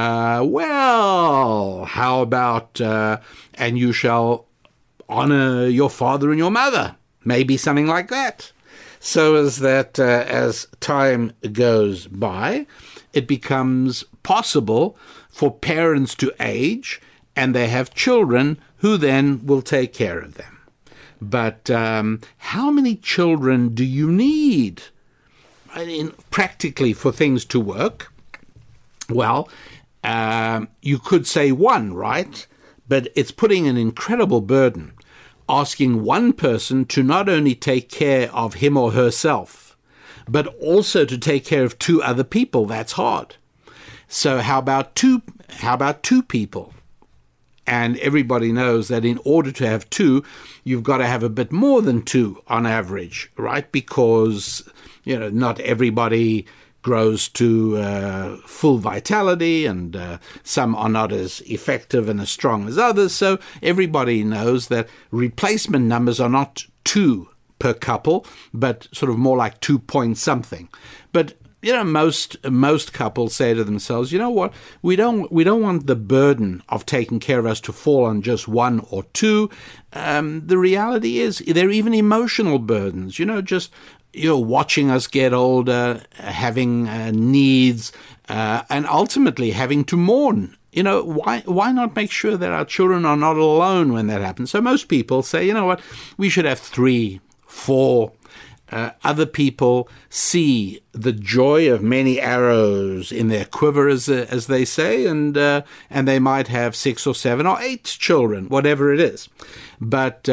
well, how about, and you shall honor your father and your mother, maybe something like that. So as that as time goes by, it becomes possible for parents to age, and they have children who then will take care of them. But how many children do you need practically for things to work? Well, you could say one, right? But it's putting an incredible burden asking one person to not only take care of him or herself, but also to take care of two other people. That's hard. So how about two people? And everybody knows that in order to have two, you've got to have a bit more than two on average, right? Because, not everybody grows to full vitality, and some are not as effective and as strong as others. So everybody knows that replacement numbers are not 2 per couple, but sort of more like 2 point something. But most couples say to themselves, you know what, we don't want the burden of taking care of us to fall on just one or two. The reality is they're even emotional burdens, watching us get older, having needs, and ultimately having to mourn. Why not make sure that our children are not alone when that happens? So most people say, you know what, we should have 3, 4. Other people see the joy of many arrows in their quiver, as they say, and they might have 6 or 7 or 8 children, whatever it is. But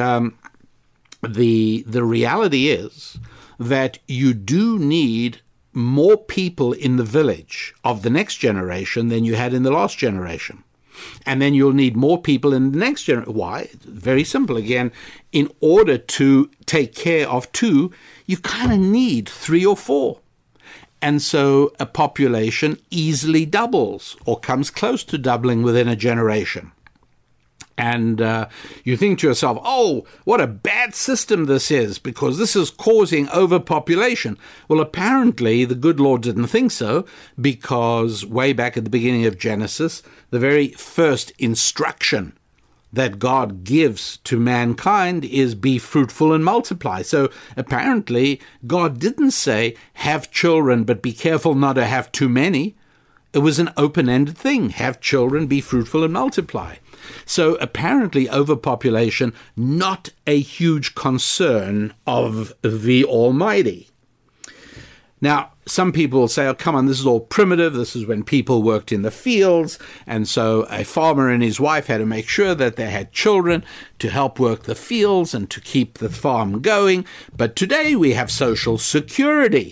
the reality is that you do need more people in the village of the next generation than you had in the last generation. And then you'll need more people in the next generation. Why? Very simple. Again, in order to take care of 2, you kind of need 3 or 4. And so a population easily doubles or comes close to doubling within a generation. And you think to yourself, oh, what a bad system this is, because this is causing overpopulation. Well, apparently the good Lord didn't think so, because way back at the beginning of Genesis, the very first instruction that God gives to mankind is be fruitful and multiply. So apparently God didn't say have children, but be careful not to have too many. It was an open-ended thing. Have children, be fruitful and multiply. So apparently overpopulation, not a huge concern of the Almighty. Now, some people will say, oh, come on, this is all primitive. This is when people worked in the fields. And so a farmer and his wife had to make sure that they had children to help work the fields and to keep the farm going. But today we have Social Security.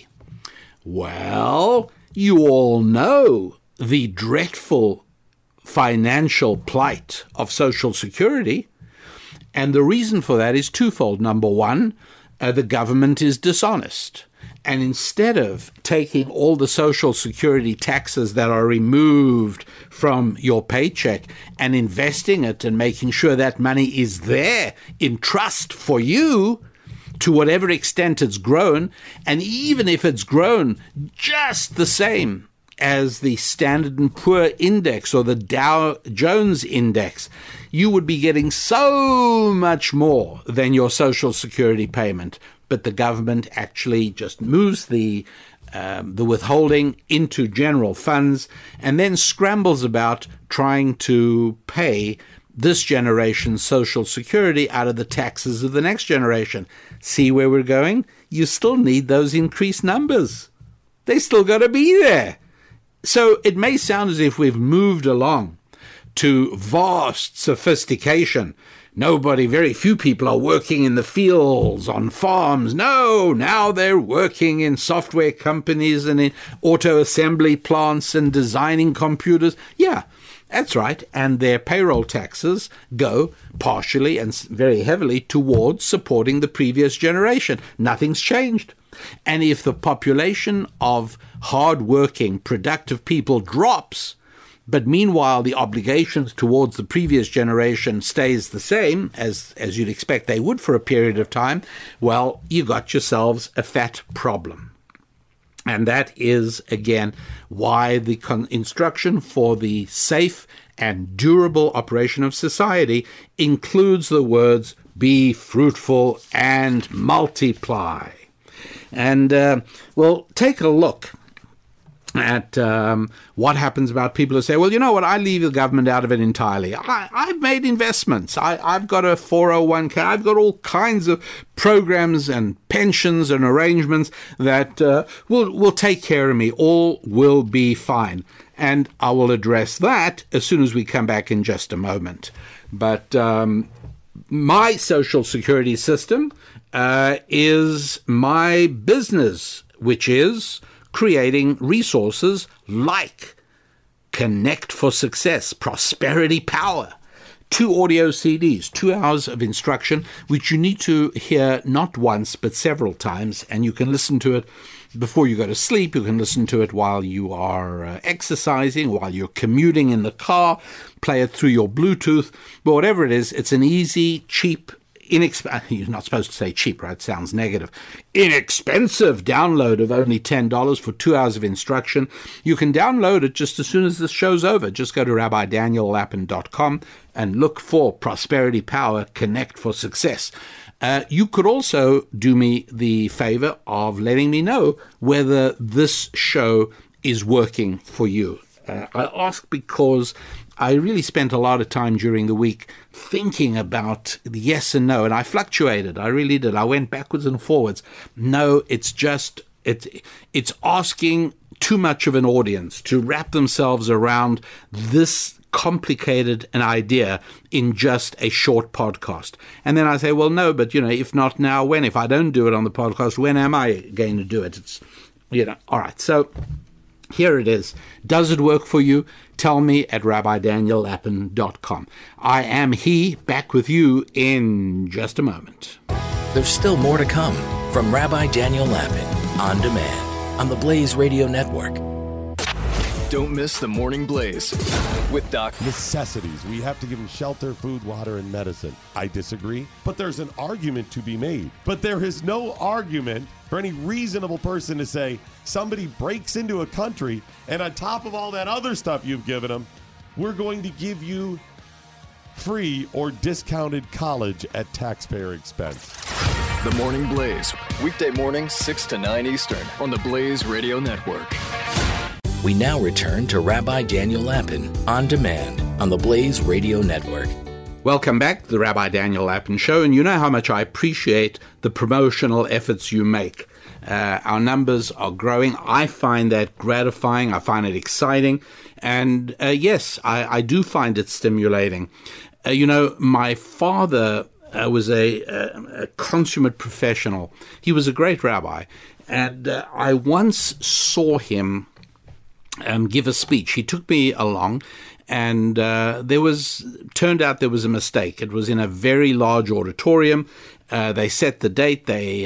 Well, you all know the dreadful financial plight of Social Security, and the reason for that is twofold. Number one, the government is dishonest, and instead of taking all the Social Security taxes that are removed from your paycheck and investing it and making sure that money is there in trust for you, to whatever extent it's grown, and even if it's grown just the same as the Standard & Poor Index or the Dow Jones Index, you would be getting so much more than your Social Security payment. But the government actually just moves the withholding into general funds and then scrambles about trying to pay this generation's Social Security out of the taxes of the next generation. See where we're going? You still need those increased numbers. They still got to be there. So it may sound as if we've moved along to vast sophistication. Very few people are working in the fields, on farms. No, now they're working in software companies and in auto assembly plants and designing computers. Yeah, that's right. And their payroll taxes go partially and very heavily towards supporting the previous generation. Nothing's changed. And if the population of hard-working, productive people drops, but meanwhile the obligations towards the previous generation stays the same, as you'd expect they would for a period of time, well, you got yourselves a fat problem. And that is, again, why the instruction for the safe and durable operation of society includes the words, be fruitful and multiply. And we'll take a look at what happens about people who say, well, you know what, I leave the government out of it entirely. I've made investments. I've got a 401k. I've got all kinds of programs and pensions and arrangements that will take care of me. All will be fine. And I will address that as soon as we come back in just a moment. But my social security system is my business, which is creating resources like Connect for Success, Prosperity Power, 2 audio CDs, 2 hours of instruction, which you need to hear not once but several times, and you can listen to it before you go to sleep. You can listen to it while you are exercising, while you're commuting in the car, play it through your Bluetooth, but whatever it is, it's an easy, cheap, you're not supposed to say cheap, right? It sounds negative. Inexpensive download of only $10 for 2 hours of instruction. You can download it just as soon as this show's over. Just go to RabbiDanielLapin.com and look for Prosperity Power, Connect for Success. You could also do me the favor of letting me know whether this show is working for you. I ask because I really spent a lot of time during the week thinking about the yes and no, and I fluctuated. I really did. I went backwards and forwards. No, it's just, it's asking too much of an audience to wrap themselves around this complicated an idea in just a short podcast. And then I say, well, no, but, if not now, when? If I don't do it on the podcast, when am I going to do it? It's, all right. So here it is. Does it work for you? Tell me at RabbiDanielLapin.com. I am he, back with you in just a moment. There's still more to come from Rabbi Daniel Lapin, on demand, on the Blaze Radio Network. Don't miss the Morning Blaze with Doc. Necessities. We have to give them shelter, food, water, and medicine. I disagree, but there's an argument to be made. But there is no argument for any reasonable person to say somebody breaks into a country and on top of all that other stuff you've given them, we're going to give you free or discounted college at taxpayer expense. The Morning Blaze, weekday mornings 6 to 9 Eastern on the Blaze Radio Network. We now return to Rabbi Daniel Lapin, on demand, on the Blaze Radio Network. Welcome back to the Rabbi Daniel Lapin Show, and you know how much I appreciate the promotional efforts you make. Our numbers are growing. I find that gratifying. I find it exciting. And yes, I do find it stimulating. My father was a consummate professional. He was a great rabbi. And I once saw him give a speech. He took me along, and turned out there was a mistake. It was in a very large auditorium. They set the date. They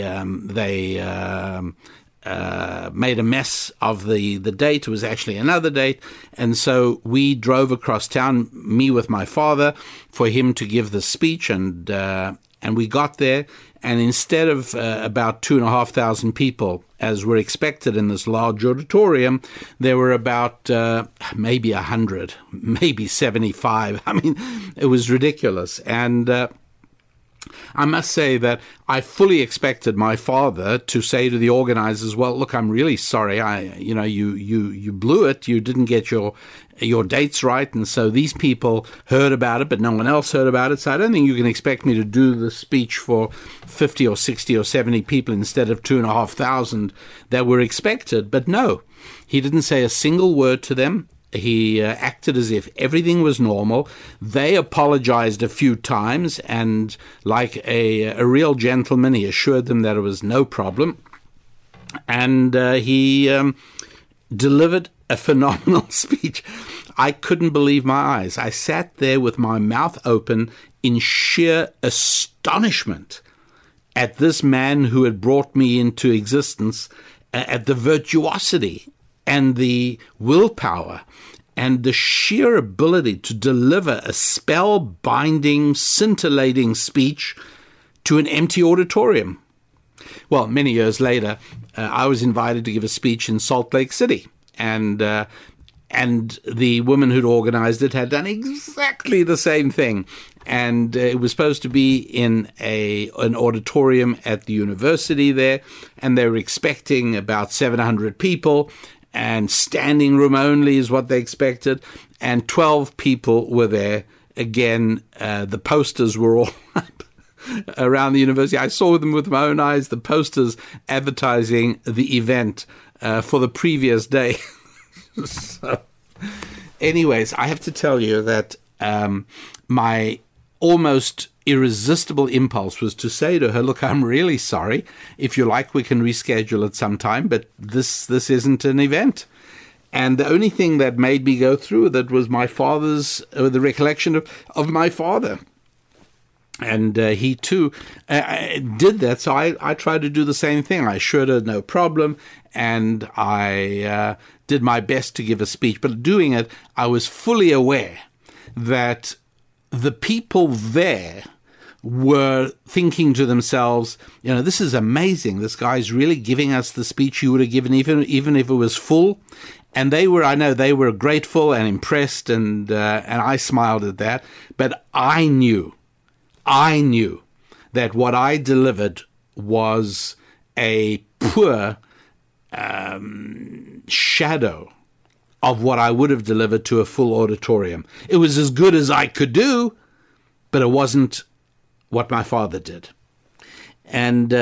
made a mess of the date. It was actually another date. And so we drove across town, me with my father, for him to give the speech. And we got there. And instead of about 2,500 people, as were expected in this large auditorium, there were about maybe 100, maybe 75. I mean, it was ridiculous. And I must say that I fully expected my father to say to the organizers, well, look, I'm really sorry. You blew it. You didn't get your dates right. And so these people heard about it, but no one else heard about it. So I don't think you can expect me to do the speech for 50 or 60 or 70 people instead of 2,500 that were expected. But no, he didn't say a single word to them. He acted as if everything was normal. They apologized a few times, and like a real gentleman, he assured them that it was no problem. And he delivered a phenomenal speech. I couldn't believe my eyes. I sat there with my mouth open in sheer astonishment at this man who had brought me into existence, at the virtuosity and the willpower and the sheer ability to deliver a spell-binding, scintillating speech to an empty auditorium. Well, many years later, I was invited to give a speech in Salt Lake City, and the woman who'd organized it had done exactly the same thing. And it was supposed to be in an auditorium at the university there, and they were expecting about 700 people, and standing room only is what they expected, and 12 people were there. Again, the posters were all up around the university. I saw them with my own eyes, the posters advertising the event for the previous day. So, anyways, I have to tell you that my almost irresistible impulse was to say to her, look, I'm really sorry. If you like, we can reschedule it sometime, but this isn't an event. And the only thing that made me go through with it was my father's, the recollection of my father. And he, too, did that. So I tried to do the same thing. I assured her no problem, and I did my best to give a speech. But doing it, I was fully aware that the people there were thinking to themselves, this is amazing. This guy's really giving us the speech he would have given even if it was full. And they were grateful and impressed, and I smiled at that. But I knew that what I delivered was a poor shadow of what I would have delivered to a full auditorium. It was as good as I could do, but it wasn't what my father did. And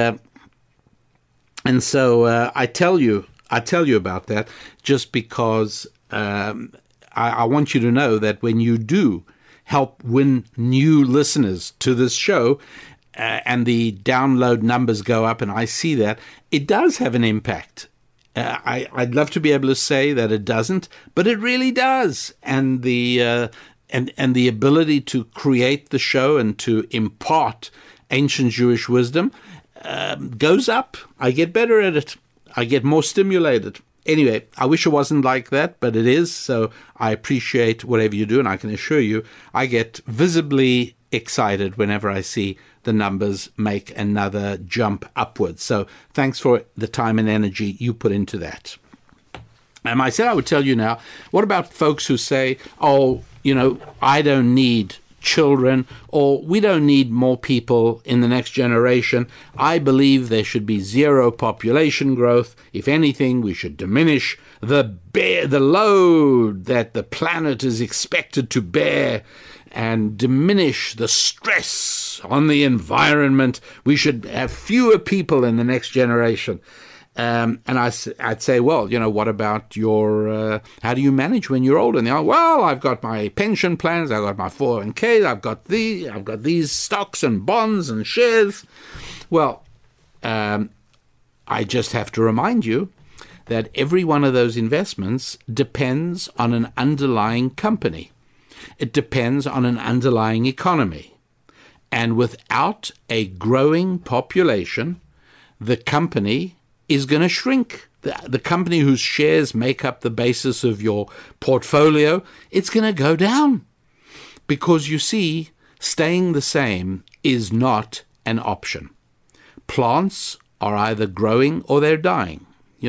so I tell you about that just because I want you to know that when you do help win new listeners to this show, and the download numbers go up, and I see that, it does have an impact. I'd love to be able to say that it doesn't, but it really does. And the ability to create the show and to impart ancient Jewish wisdom goes up. I get better at it. I get more stimulated. Anyway, I wish it wasn't like that, but it is. So I appreciate whatever you do, and I can assure you I get visibly excited whenever I see the numbers make another jump upwards. So thanks for the time and energy you put into that. And I said I would tell you now, what about folks who say, I don't need children, or we don't need more people in the next generation. I believe there should be zero population growth. If anything, we should diminish the load that the planet is expected to bear and diminish the stress on the environment. We should have fewer people in the next generation. And I'd say, well, what about your, how do you manage when you're older? And they're like, well, I've got my pension plans, I've got my 401k, I've got these stocks and bonds and shares. Well, I just have to remind you that every one of those investments depends on an underlying company. It depends on an underlying economy. And without a growing population, the company is going to shrink. The company whose shares make up the basis of your portfolio, it's going to go down. Because you see, staying the same is not an option. Plants are either growing or they're dying.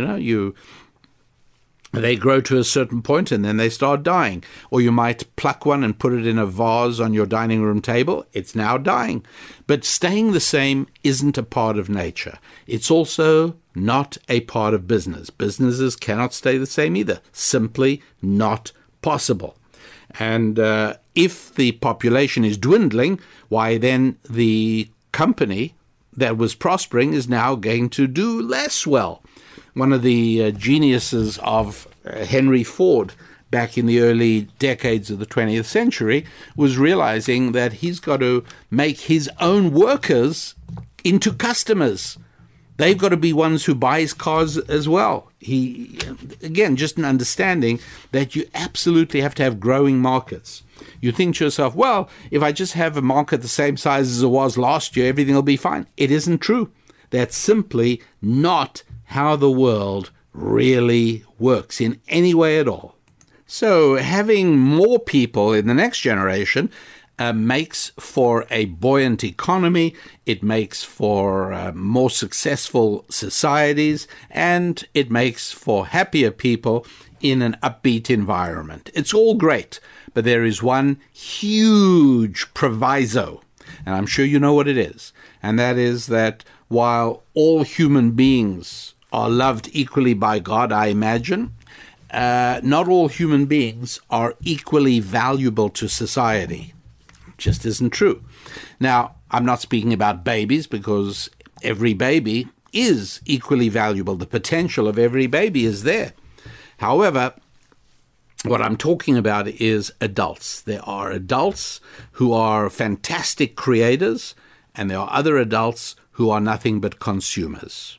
They grow to a certain point and then they start dying. Or you might pluck one and put it in a vase on your dining room table. It's now dying. But staying the same isn't a part of nature. It's also not a part of business. Businesses cannot stay the same either. Simply not possible. And if the population is dwindling, why then the company that was prospering is now going to do less well. One of the geniuses of Henry Ford back in the early decades of the 20th century was realizing that he's got to make his own workers into customers. They've got to be ones who buy his cars as well. He, again, just an understanding that you absolutely have to have growing markets. You think to yourself, well, if I just have a market the same size as it was last year, everything will be fine. It isn't true. That's simply not how the world really works in any way at all. So having more people in the next generation makes for a buoyant economy, it makes for more successful societies, and it makes for happier people in an upbeat environment. It's all great, but there is one huge proviso, and I'm sure you know what it is, and that is that while all human beings are loved equally by God, I imagine, not all human beings are equally valuable to society. Just isn't true. Now, I'm not speaking about babies because every baby is equally valuable. The potential of every baby is there. However, What I'm talking about is adults. There are adults who are fantastic creators, and there are other adults who are nothing but consumers.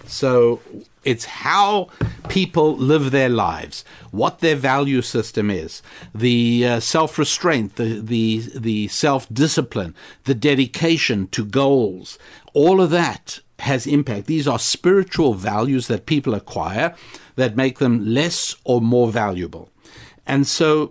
So it's how people live their lives, what their value system is, the self-restraint, the self-discipline, the dedication to goals. All of that has impact. These are spiritual values that people acquire that make them less or more valuable. And so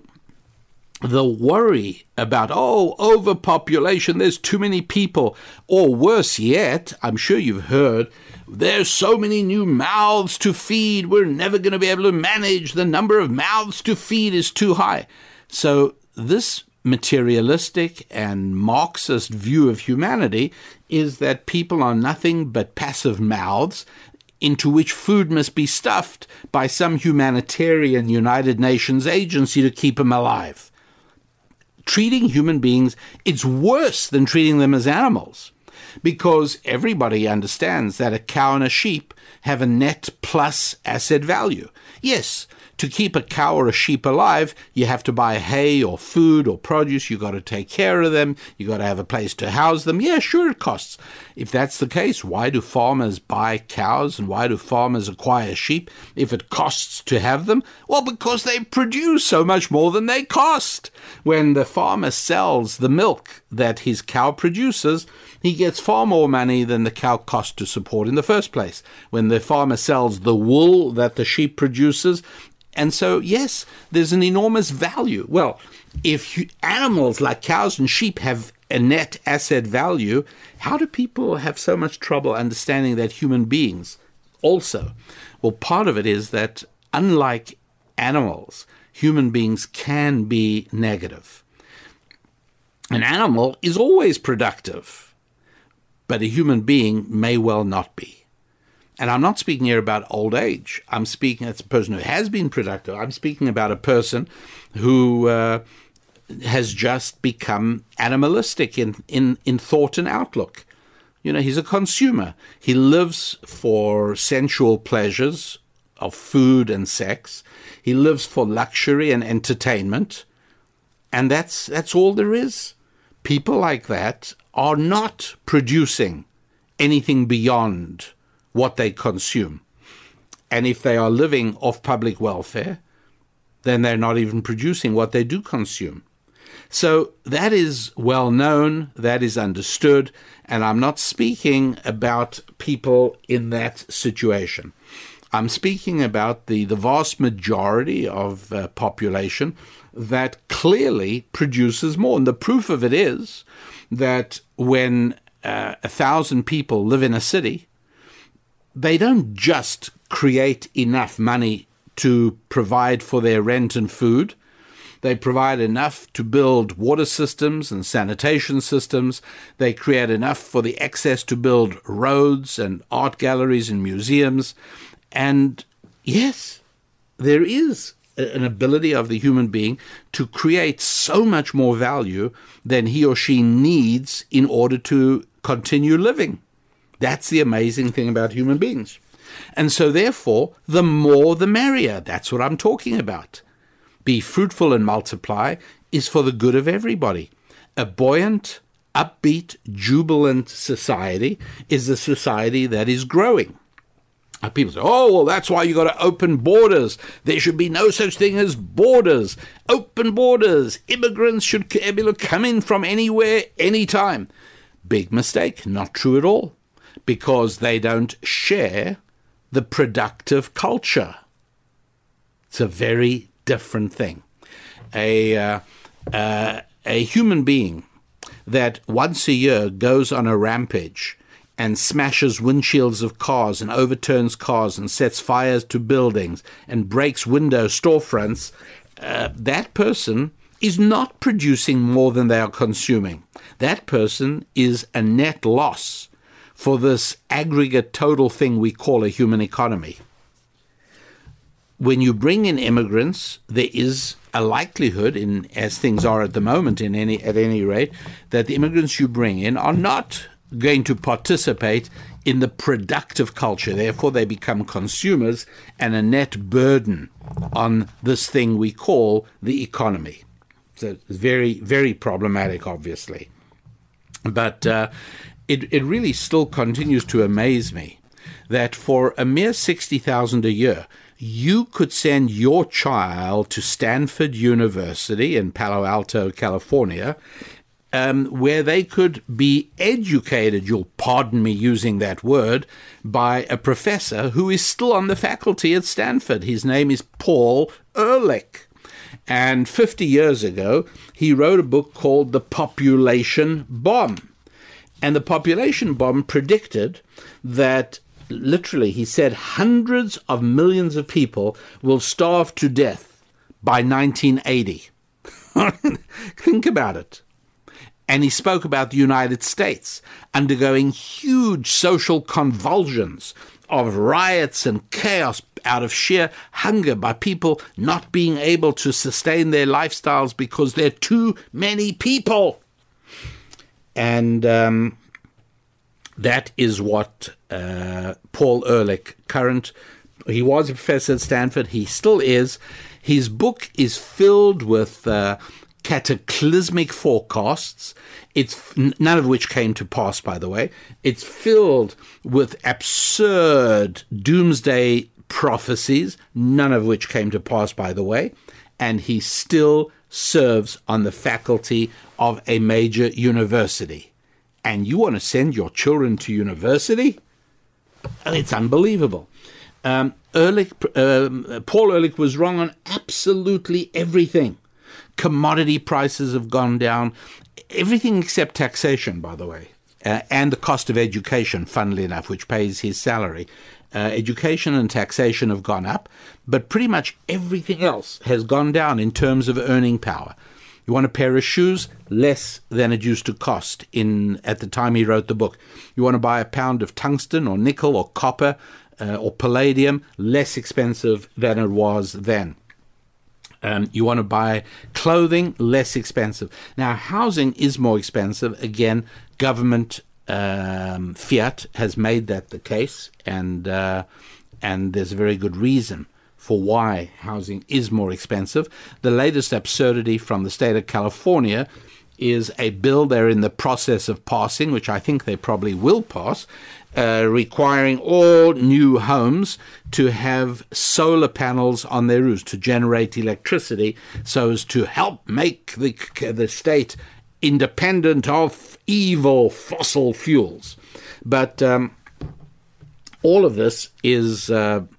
the worry about, overpopulation, there's too many people, or worse yet, I'm sure you've heard, there's so many new mouths to feed, we're never going to be able to manage, the number of mouths to feed is too high. So this materialistic and Marxist view of humanity is that people are nothing but passive mouths into which food must be stuffed by some humanitarian United Nations agency to keep them alive. Treating human beings, it's worse than treating them as animals, because everybody understands that a cow and a sheep have a net plus asset value. Yes, to keep a cow or a sheep alive, you have to buy hay or food or produce. You got to take care of them. You got to have a place to house them. Yeah, sure, it costs. If that's the case, why do farmers buy cows and why do farmers acquire sheep if it costs to have them? Well, because they produce so much more than they cost. When the farmer sells the milk that his cow produces, he gets far more money than the cow cost to support in the first place. When the farmer sells the wool that the sheep produces, and so, yes, there's an enormous value. Well, if animals like cows and sheep have a net asset value, how do people have so much trouble understanding that human beings also? Well, part of it is that unlike animals, human beings can be negative. An animal is always productive, but a human being may well not be. And I'm not speaking here about old age. I'm speaking as a person who has been productive. I'm speaking about a person who has just become animalistic in thought and outlook. You know, he's a consumer. He lives for sensual pleasures of food and sex. He lives for luxury and entertainment. And that's all there is. People like that are not producing anything beyond what they consume. And if they are living off public welfare, then they're not even producing what they do consume. So that is well known, that is understood, and I'm not speaking about people in that situation. I'm speaking about the vast majority of population that clearly produces more. And the proof of it is that when 1,000 people live in a city, they don't just create enough money to provide for their rent and food. They provide enough to build water systems and sanitation systems. They create enough for the excess to build roads and art galleries and museums. And yes, there is an ability of the human being to create so much more value than he or she needs in order to continue living. That's the amazing thing about human beings. And so therefore, the more the merrier. That's what I'm talking about. Be fruitful and multiply is for the good of everybody. A buoyant, upbeat, jubilant society is a society that is growing. And people say, that's why you got to open borders. There should be no such thing as borders. Open borders. Immigrants should be able to come in from anywhere, anytime. Big mistake. Not true at all. Because they don't share the productive culture. It's a very different thing. A human being that once a year goes on a rampage and smashes windshields of cars and overturns cars and sets fires to buildings and breaks window storefronts, that person is not producing more than they are consuming. That person is a net loss for this aggregate total thing we call a human economy. When you bring in immigrants, there is a likelihood, as things are at the moment at any rate, that the immigrants you bring in are not going to participate in the productive culture. Therefore, they become consumers and a net burden on this thing we call the economy. So it's very, very problematic, obviously. But it really still continues to amaze me that for a mere $60,000 a year, you could send your child to Stanford University in Palo Alto, California, where they could be educated, you'll pardon me using that word, by a professor who is still on the faculty at Stanford. His name is Paul Ehrlich. And 50 years ago, he wrote a book called The Population Bomb. And the population bomb predicted that, literally, he said, hundreds of millions of people will starve to death by 1980. Think about it. And he spoke about the United States undergoing huge social convulsions of riots and chaos out of sheer hunger by people not being able to sustain their lifestyles because there are too many people. And that is what Paul Ehrlich, he was a professor at Stanford, he still is. His book is filled with cataclysmic forecasts, none of which came to pass, by the way. It's filled with absurd doomsday prophecies, none of which came to pass, by the way. And he still serves on the faculty of a major university. And you want to send your children to university? It's unbelievable. Paul Ehrlich was wrong on absolutely everything. Commodity prices have gone down, everything except taxation, by the way, and the cost of education, funnily enough, which pays his salary. Education and taxation have gone up, but pretty much everything else has gone down in terms of earning power. You want a pair of shoes? Less than it used to cost at the time he wrote the book. You want to buy a pound of tungsten or nickel or copper or palladium? Less expensive than it was then. You want to buy clothing? Less expensive. Now, housing is more expensive. Again, government fiat has made that the case, and there's a very good reason for why housing is more expensive. The latest absurdity from the state of California is a bill they're in the process of passing, which I think they probably will pass, requiring all new homes to have solar panels on their roofs to generate electricity so as to help make the state independent of evil fossil fuels. But all of this is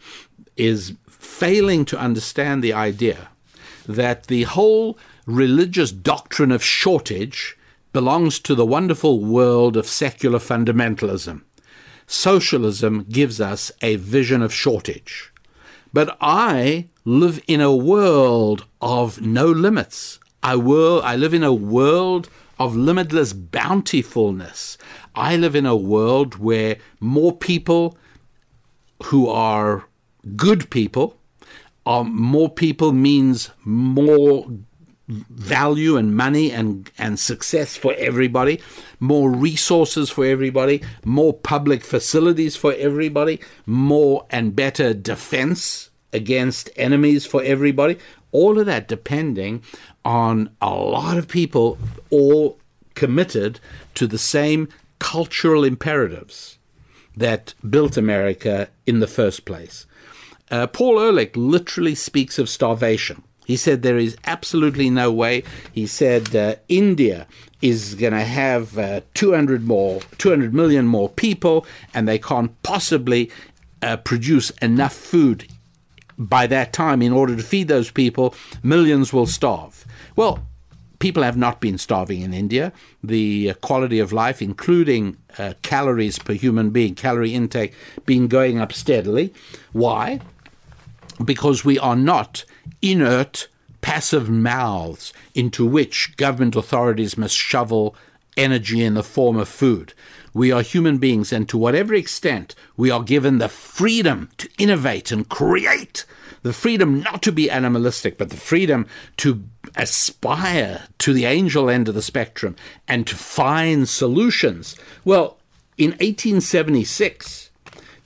failing to understand the idea that the whole religious doctrine of shortage belongs to the wonderful world of secular fundamentalism. Socialism gives us a vision of shortage. But I live in a world of no limits. I live in a world of limitless bountifulness. I live in a world where more people who are good people, more people means more value and money and success for everybody, more resources for everybody, more public facilities for everybody, more and better defense against enemies for everybody. All of that depending on a lot of people all committed to the same cultural imperatives that built America in the first place. Paul Ehrlich literally speaks of starvation. He said there is absolutely no way. He said India is going to have 200 million more people, and they can't possibly produce enough food by that time in order to feed those people. Millions will starve. Well, people have not been starving in India. The quality of life, including calories per human being, calorie intake, been going up steadily. Why? Because we are not inert, passive mouths into which government authorities must shovel energy in the form of food. We are human beings, and to whatever extent we are given the freedom to innovate and create, the freedom not to be animalistic, but the freedom to aspire to the angel end of the spectrum and to find solutions. Well, in 1876,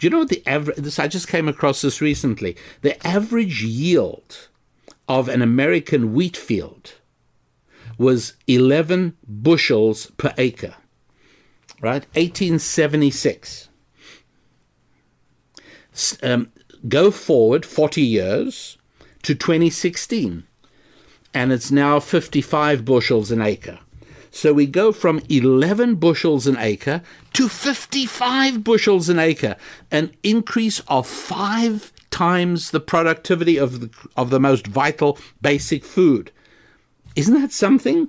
Do you know what the average? I just came across this recently. The average yield of an American wheat field was 11 bushels per acre. Right, 1876. Go forward 40 years to 2016, and it's now 55 bushels an acre. So we go from 11 bushels an acre to 55 bushels an acre, an increase of 5 times the productivity of the most vital basic food. Isn't that something?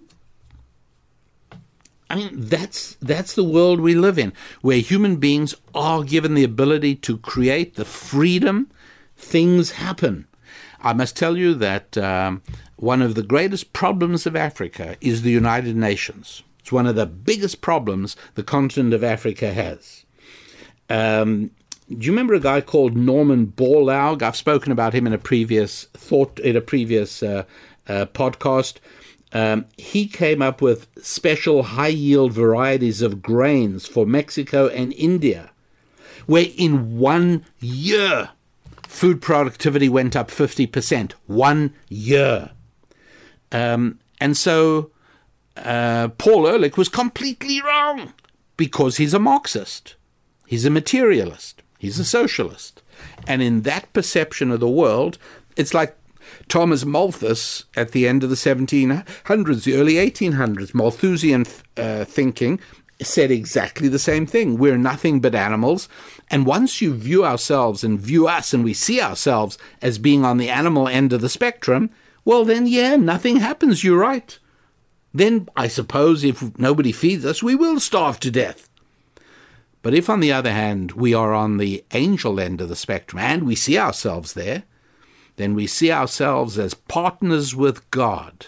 I mean, that's the world we live in, where human beings are given the ability to create the freedom. Things happen. I must tell you that one of the greatest problems of Africa is the United Nations. It's one of the biggest problems the continent of Africa has. Do you remember a guy called Norman Borlaug? I've spoken about him in a previous podcast. He came up with special high-yield varieties of grains for Mexico and India, where in 1 year, food productivity went up 50%. 1 year. And so Paul Ehrlich was completely wrong, because he's a Marxist. He's a materialist. He's a socialist. And in that perception of the world, it's like Thomas Malthus at the end of the 1700s, the early 1800s. Malthusian thinking said exactly the same thing. We're nothing but animals. And once you view ourselves and view us and we see ourselves as being on the animal end of the spectrum, well, then, yeah, nothing happens. You're right. Then I suppose if nobody feeds us, we will starve to death. But if, on the other hand, we are on the angel end of the spectrum and we see ourselves there, then we see ourselves as partners with God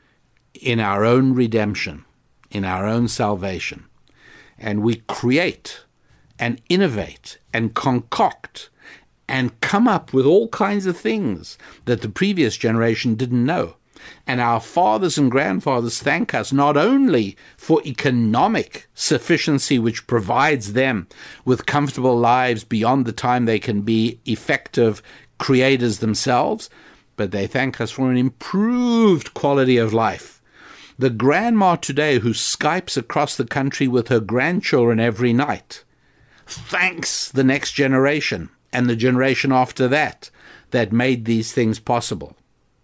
in our own redemption, in our own salvation. And we create and innovate and concoct and come up with all kinds of things that the previous generation didn't know. And our fathers and grandfathers thank us not only for economic sufficiency, which provides them with comfortable lives beyond the time they can be effective creators themselves, but they thank us for an improved quality of life. The grandma today who Skypes across the country with her grandchildren every night thanks the next generation and the generation after that made these things possible.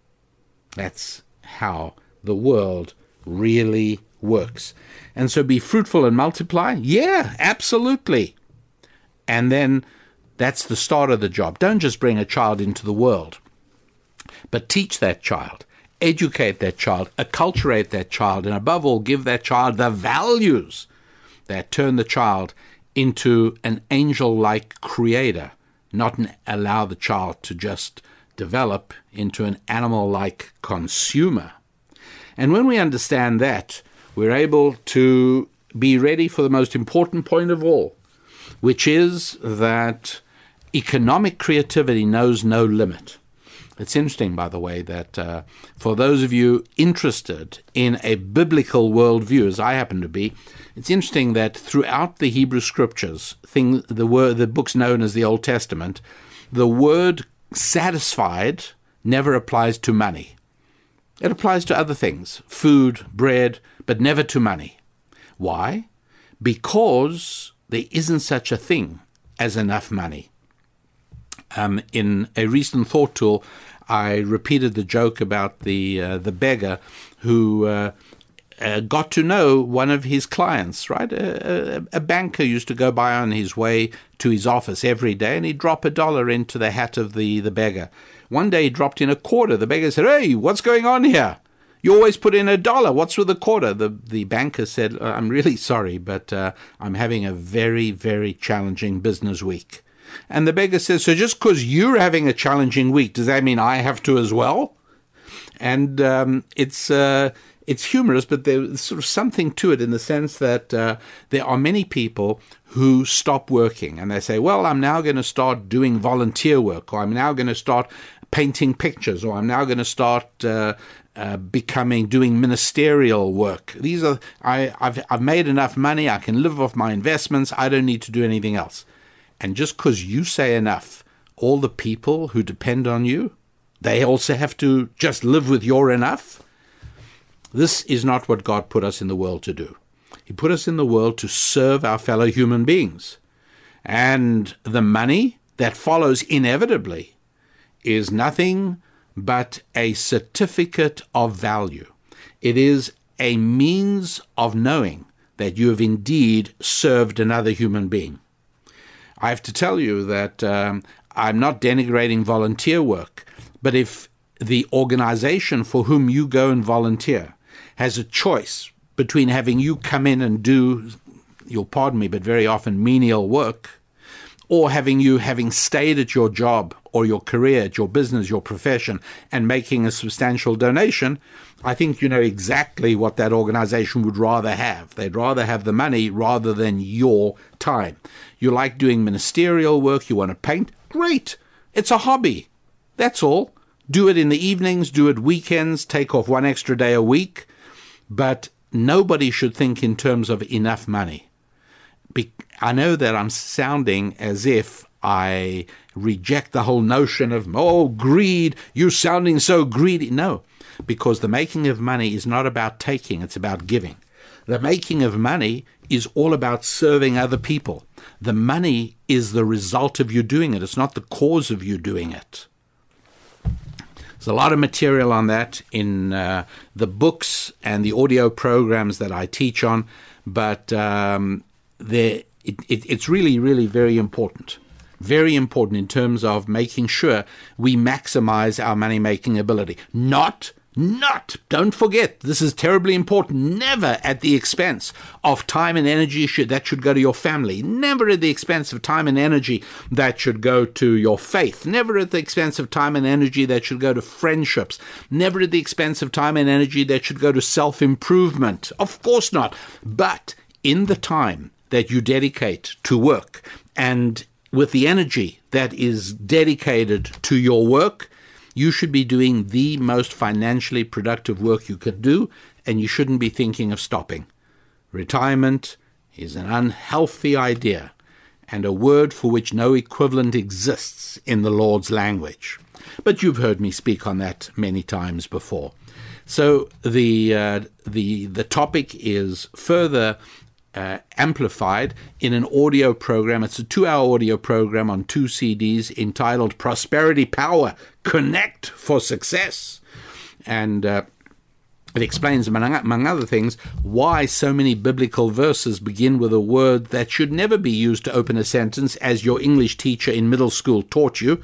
That's how the world really works. And so be fruitful and multiply? Yeah, absolutely. And then that's the start of the job. Don't just bring a child into the world, but teach that child, educate that child, acculturate that child, and above all, give that child the values that turn the child into an angel-like creator, not allow the child to just develop into an animal-like consumer. And when we understand that, we're able to be ready for the most important point of all, which is that economic creativity knows no limit. It's interesting, by the way, that for those of you interested in a biblical worldview, as I happen to be, it's interesting that throughout the Hebrew Scriptures, the books known as the Old Testament, the word satisfied never applies to money. It applies to other things, food, bread, but never to money. Why? Because there isn't such a thing as enough money. In a recent thought tool, I repeated the joke about the beggar who got to know one of his clients, right? A banker used to go by on his way to his office every day, and he'd drop $1 into the hat of the beggar. One day he dropped in a quarter. The beggar said, "Hey, what's going on here? You always put in $1. What's with the quarter?" The banker said, "I'm really sorry, but I'm having a very, very challenging business week." And the beggar says, "So just because you're having a challenging week, does that mean I have to as well?" And it's humorous, but there's sort of something to it in the sense that there are many people who stop working and they say, well, I'm now going to start doing volunteer work, or I'm now going to start painting pictures, or I'm now going to start doing ministerial work. These are I've made enough money, I can live off my investments, I don't need to do anything else. And just because you say enough, all the people who depend on you, they also have to just live with your enough? This is not what God put us in the world to do. He put us in the world to serve our fellow human beings. And the money that follows inevitably is nothing but a certificate of value. It is a means of knowing that you have indeed served another human being. I have to tell you that I'm not denigrating volunteer work, but if the organization for whom you go and volunteer has a choice between having you come in and do, you'll pardon me, but very often menial work, or having stayed at your job or your career, at your business, your profession, and making a substantial donation, I think you know exactly what that organization would rather have. They'd rather have the money rather than your time. You like doing ministerial work, you want to paint? Great. It's a hobby. That's all. Do it in the evenings, do it weekends, take off one extra day a week. But nobody should think in terms of enough money. I know that I'm sounding as if I reject the whole notion of, greed, you're sounding so greedy. No, because the making of money is not about taking, it's about giving. The making of money is all about serving other people. The money is the result of you doing it. It's not the cause of you doing it. There's a lot of material on that in the books and the audio programs that I teach on, but it's really, really very important. Very important in terms of making sure we maximize our money-making ability. Not, don't forget, this is terribly important, never at the expense of time and energy that should go to your family. Never at the expense of time and energy that should go to your faith. Never at the expense of time and energy that should go to friendships. Never at the expense of time and energy that should go to self-improvement. Of course not. But in the time that you dedicate to work, and with the energy that is dedicated to your work, you should be doing the most financially productive work you could do, and you shouldn't be thinking of stopping. Retirement is an unhealthy idea, and a word for which no equivalent exists in the Lord's language. But you've heard me speak on that many times before. So the topic is further amplified in an audio program. It's a 2-hour audio program on 2 CDs entitled Prosperity Power, Connect for Success. And it explains, among other things, why so many biblical verses begin with a word that should never be used to open a sentence, as your English teacher in middle school taught you.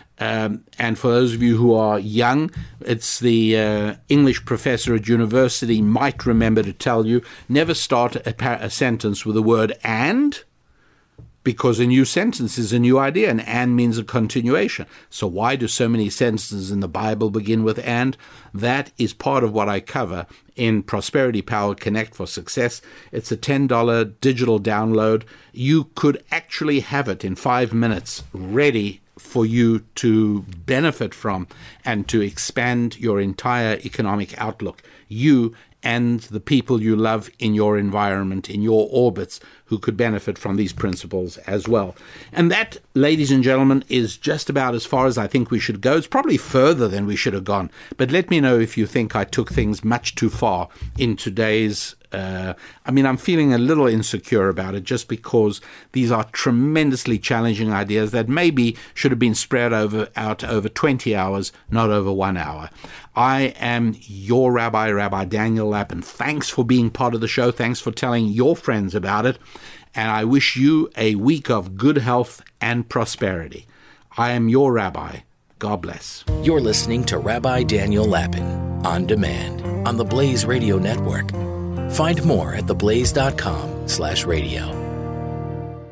And for those of you who are young, it's the English professor at university might remember to tell you, never start a sentence with the word and, because a new sentence is a new idea, and means a continuation. So why do so many sentences in the Bible begin with and? That is part of what I cover in Prosperity Power Connect for Success. It's a $10 digital download. You could actually have it in 5 minutes ready for you to benefit from and to expand your entire economic outlook. You and the people you love in your environment, in your orbits, who could benefit from these principles as well. And that, ladies and gentlemen, is just about as far as I think we should go. It's probably further than we should have gone. But let me know if you think I took things much too far in today's I'm feeling a little insecure about it, just because these are tremendously challenging ideas that maybe should have been spread out over 20 hours, not over 1 hour. I am your Rabbi, Rabbi Daniel Lapin. Thanks for being part of the show. Thanks for telling your friends about it. And I wish you a week of good health and prosperity. I am your Rabbi. God bless. You're listening to Rabbi Daniel Lapin on demand on the Blaze Radio Network. Find more at theblaze.com/radio.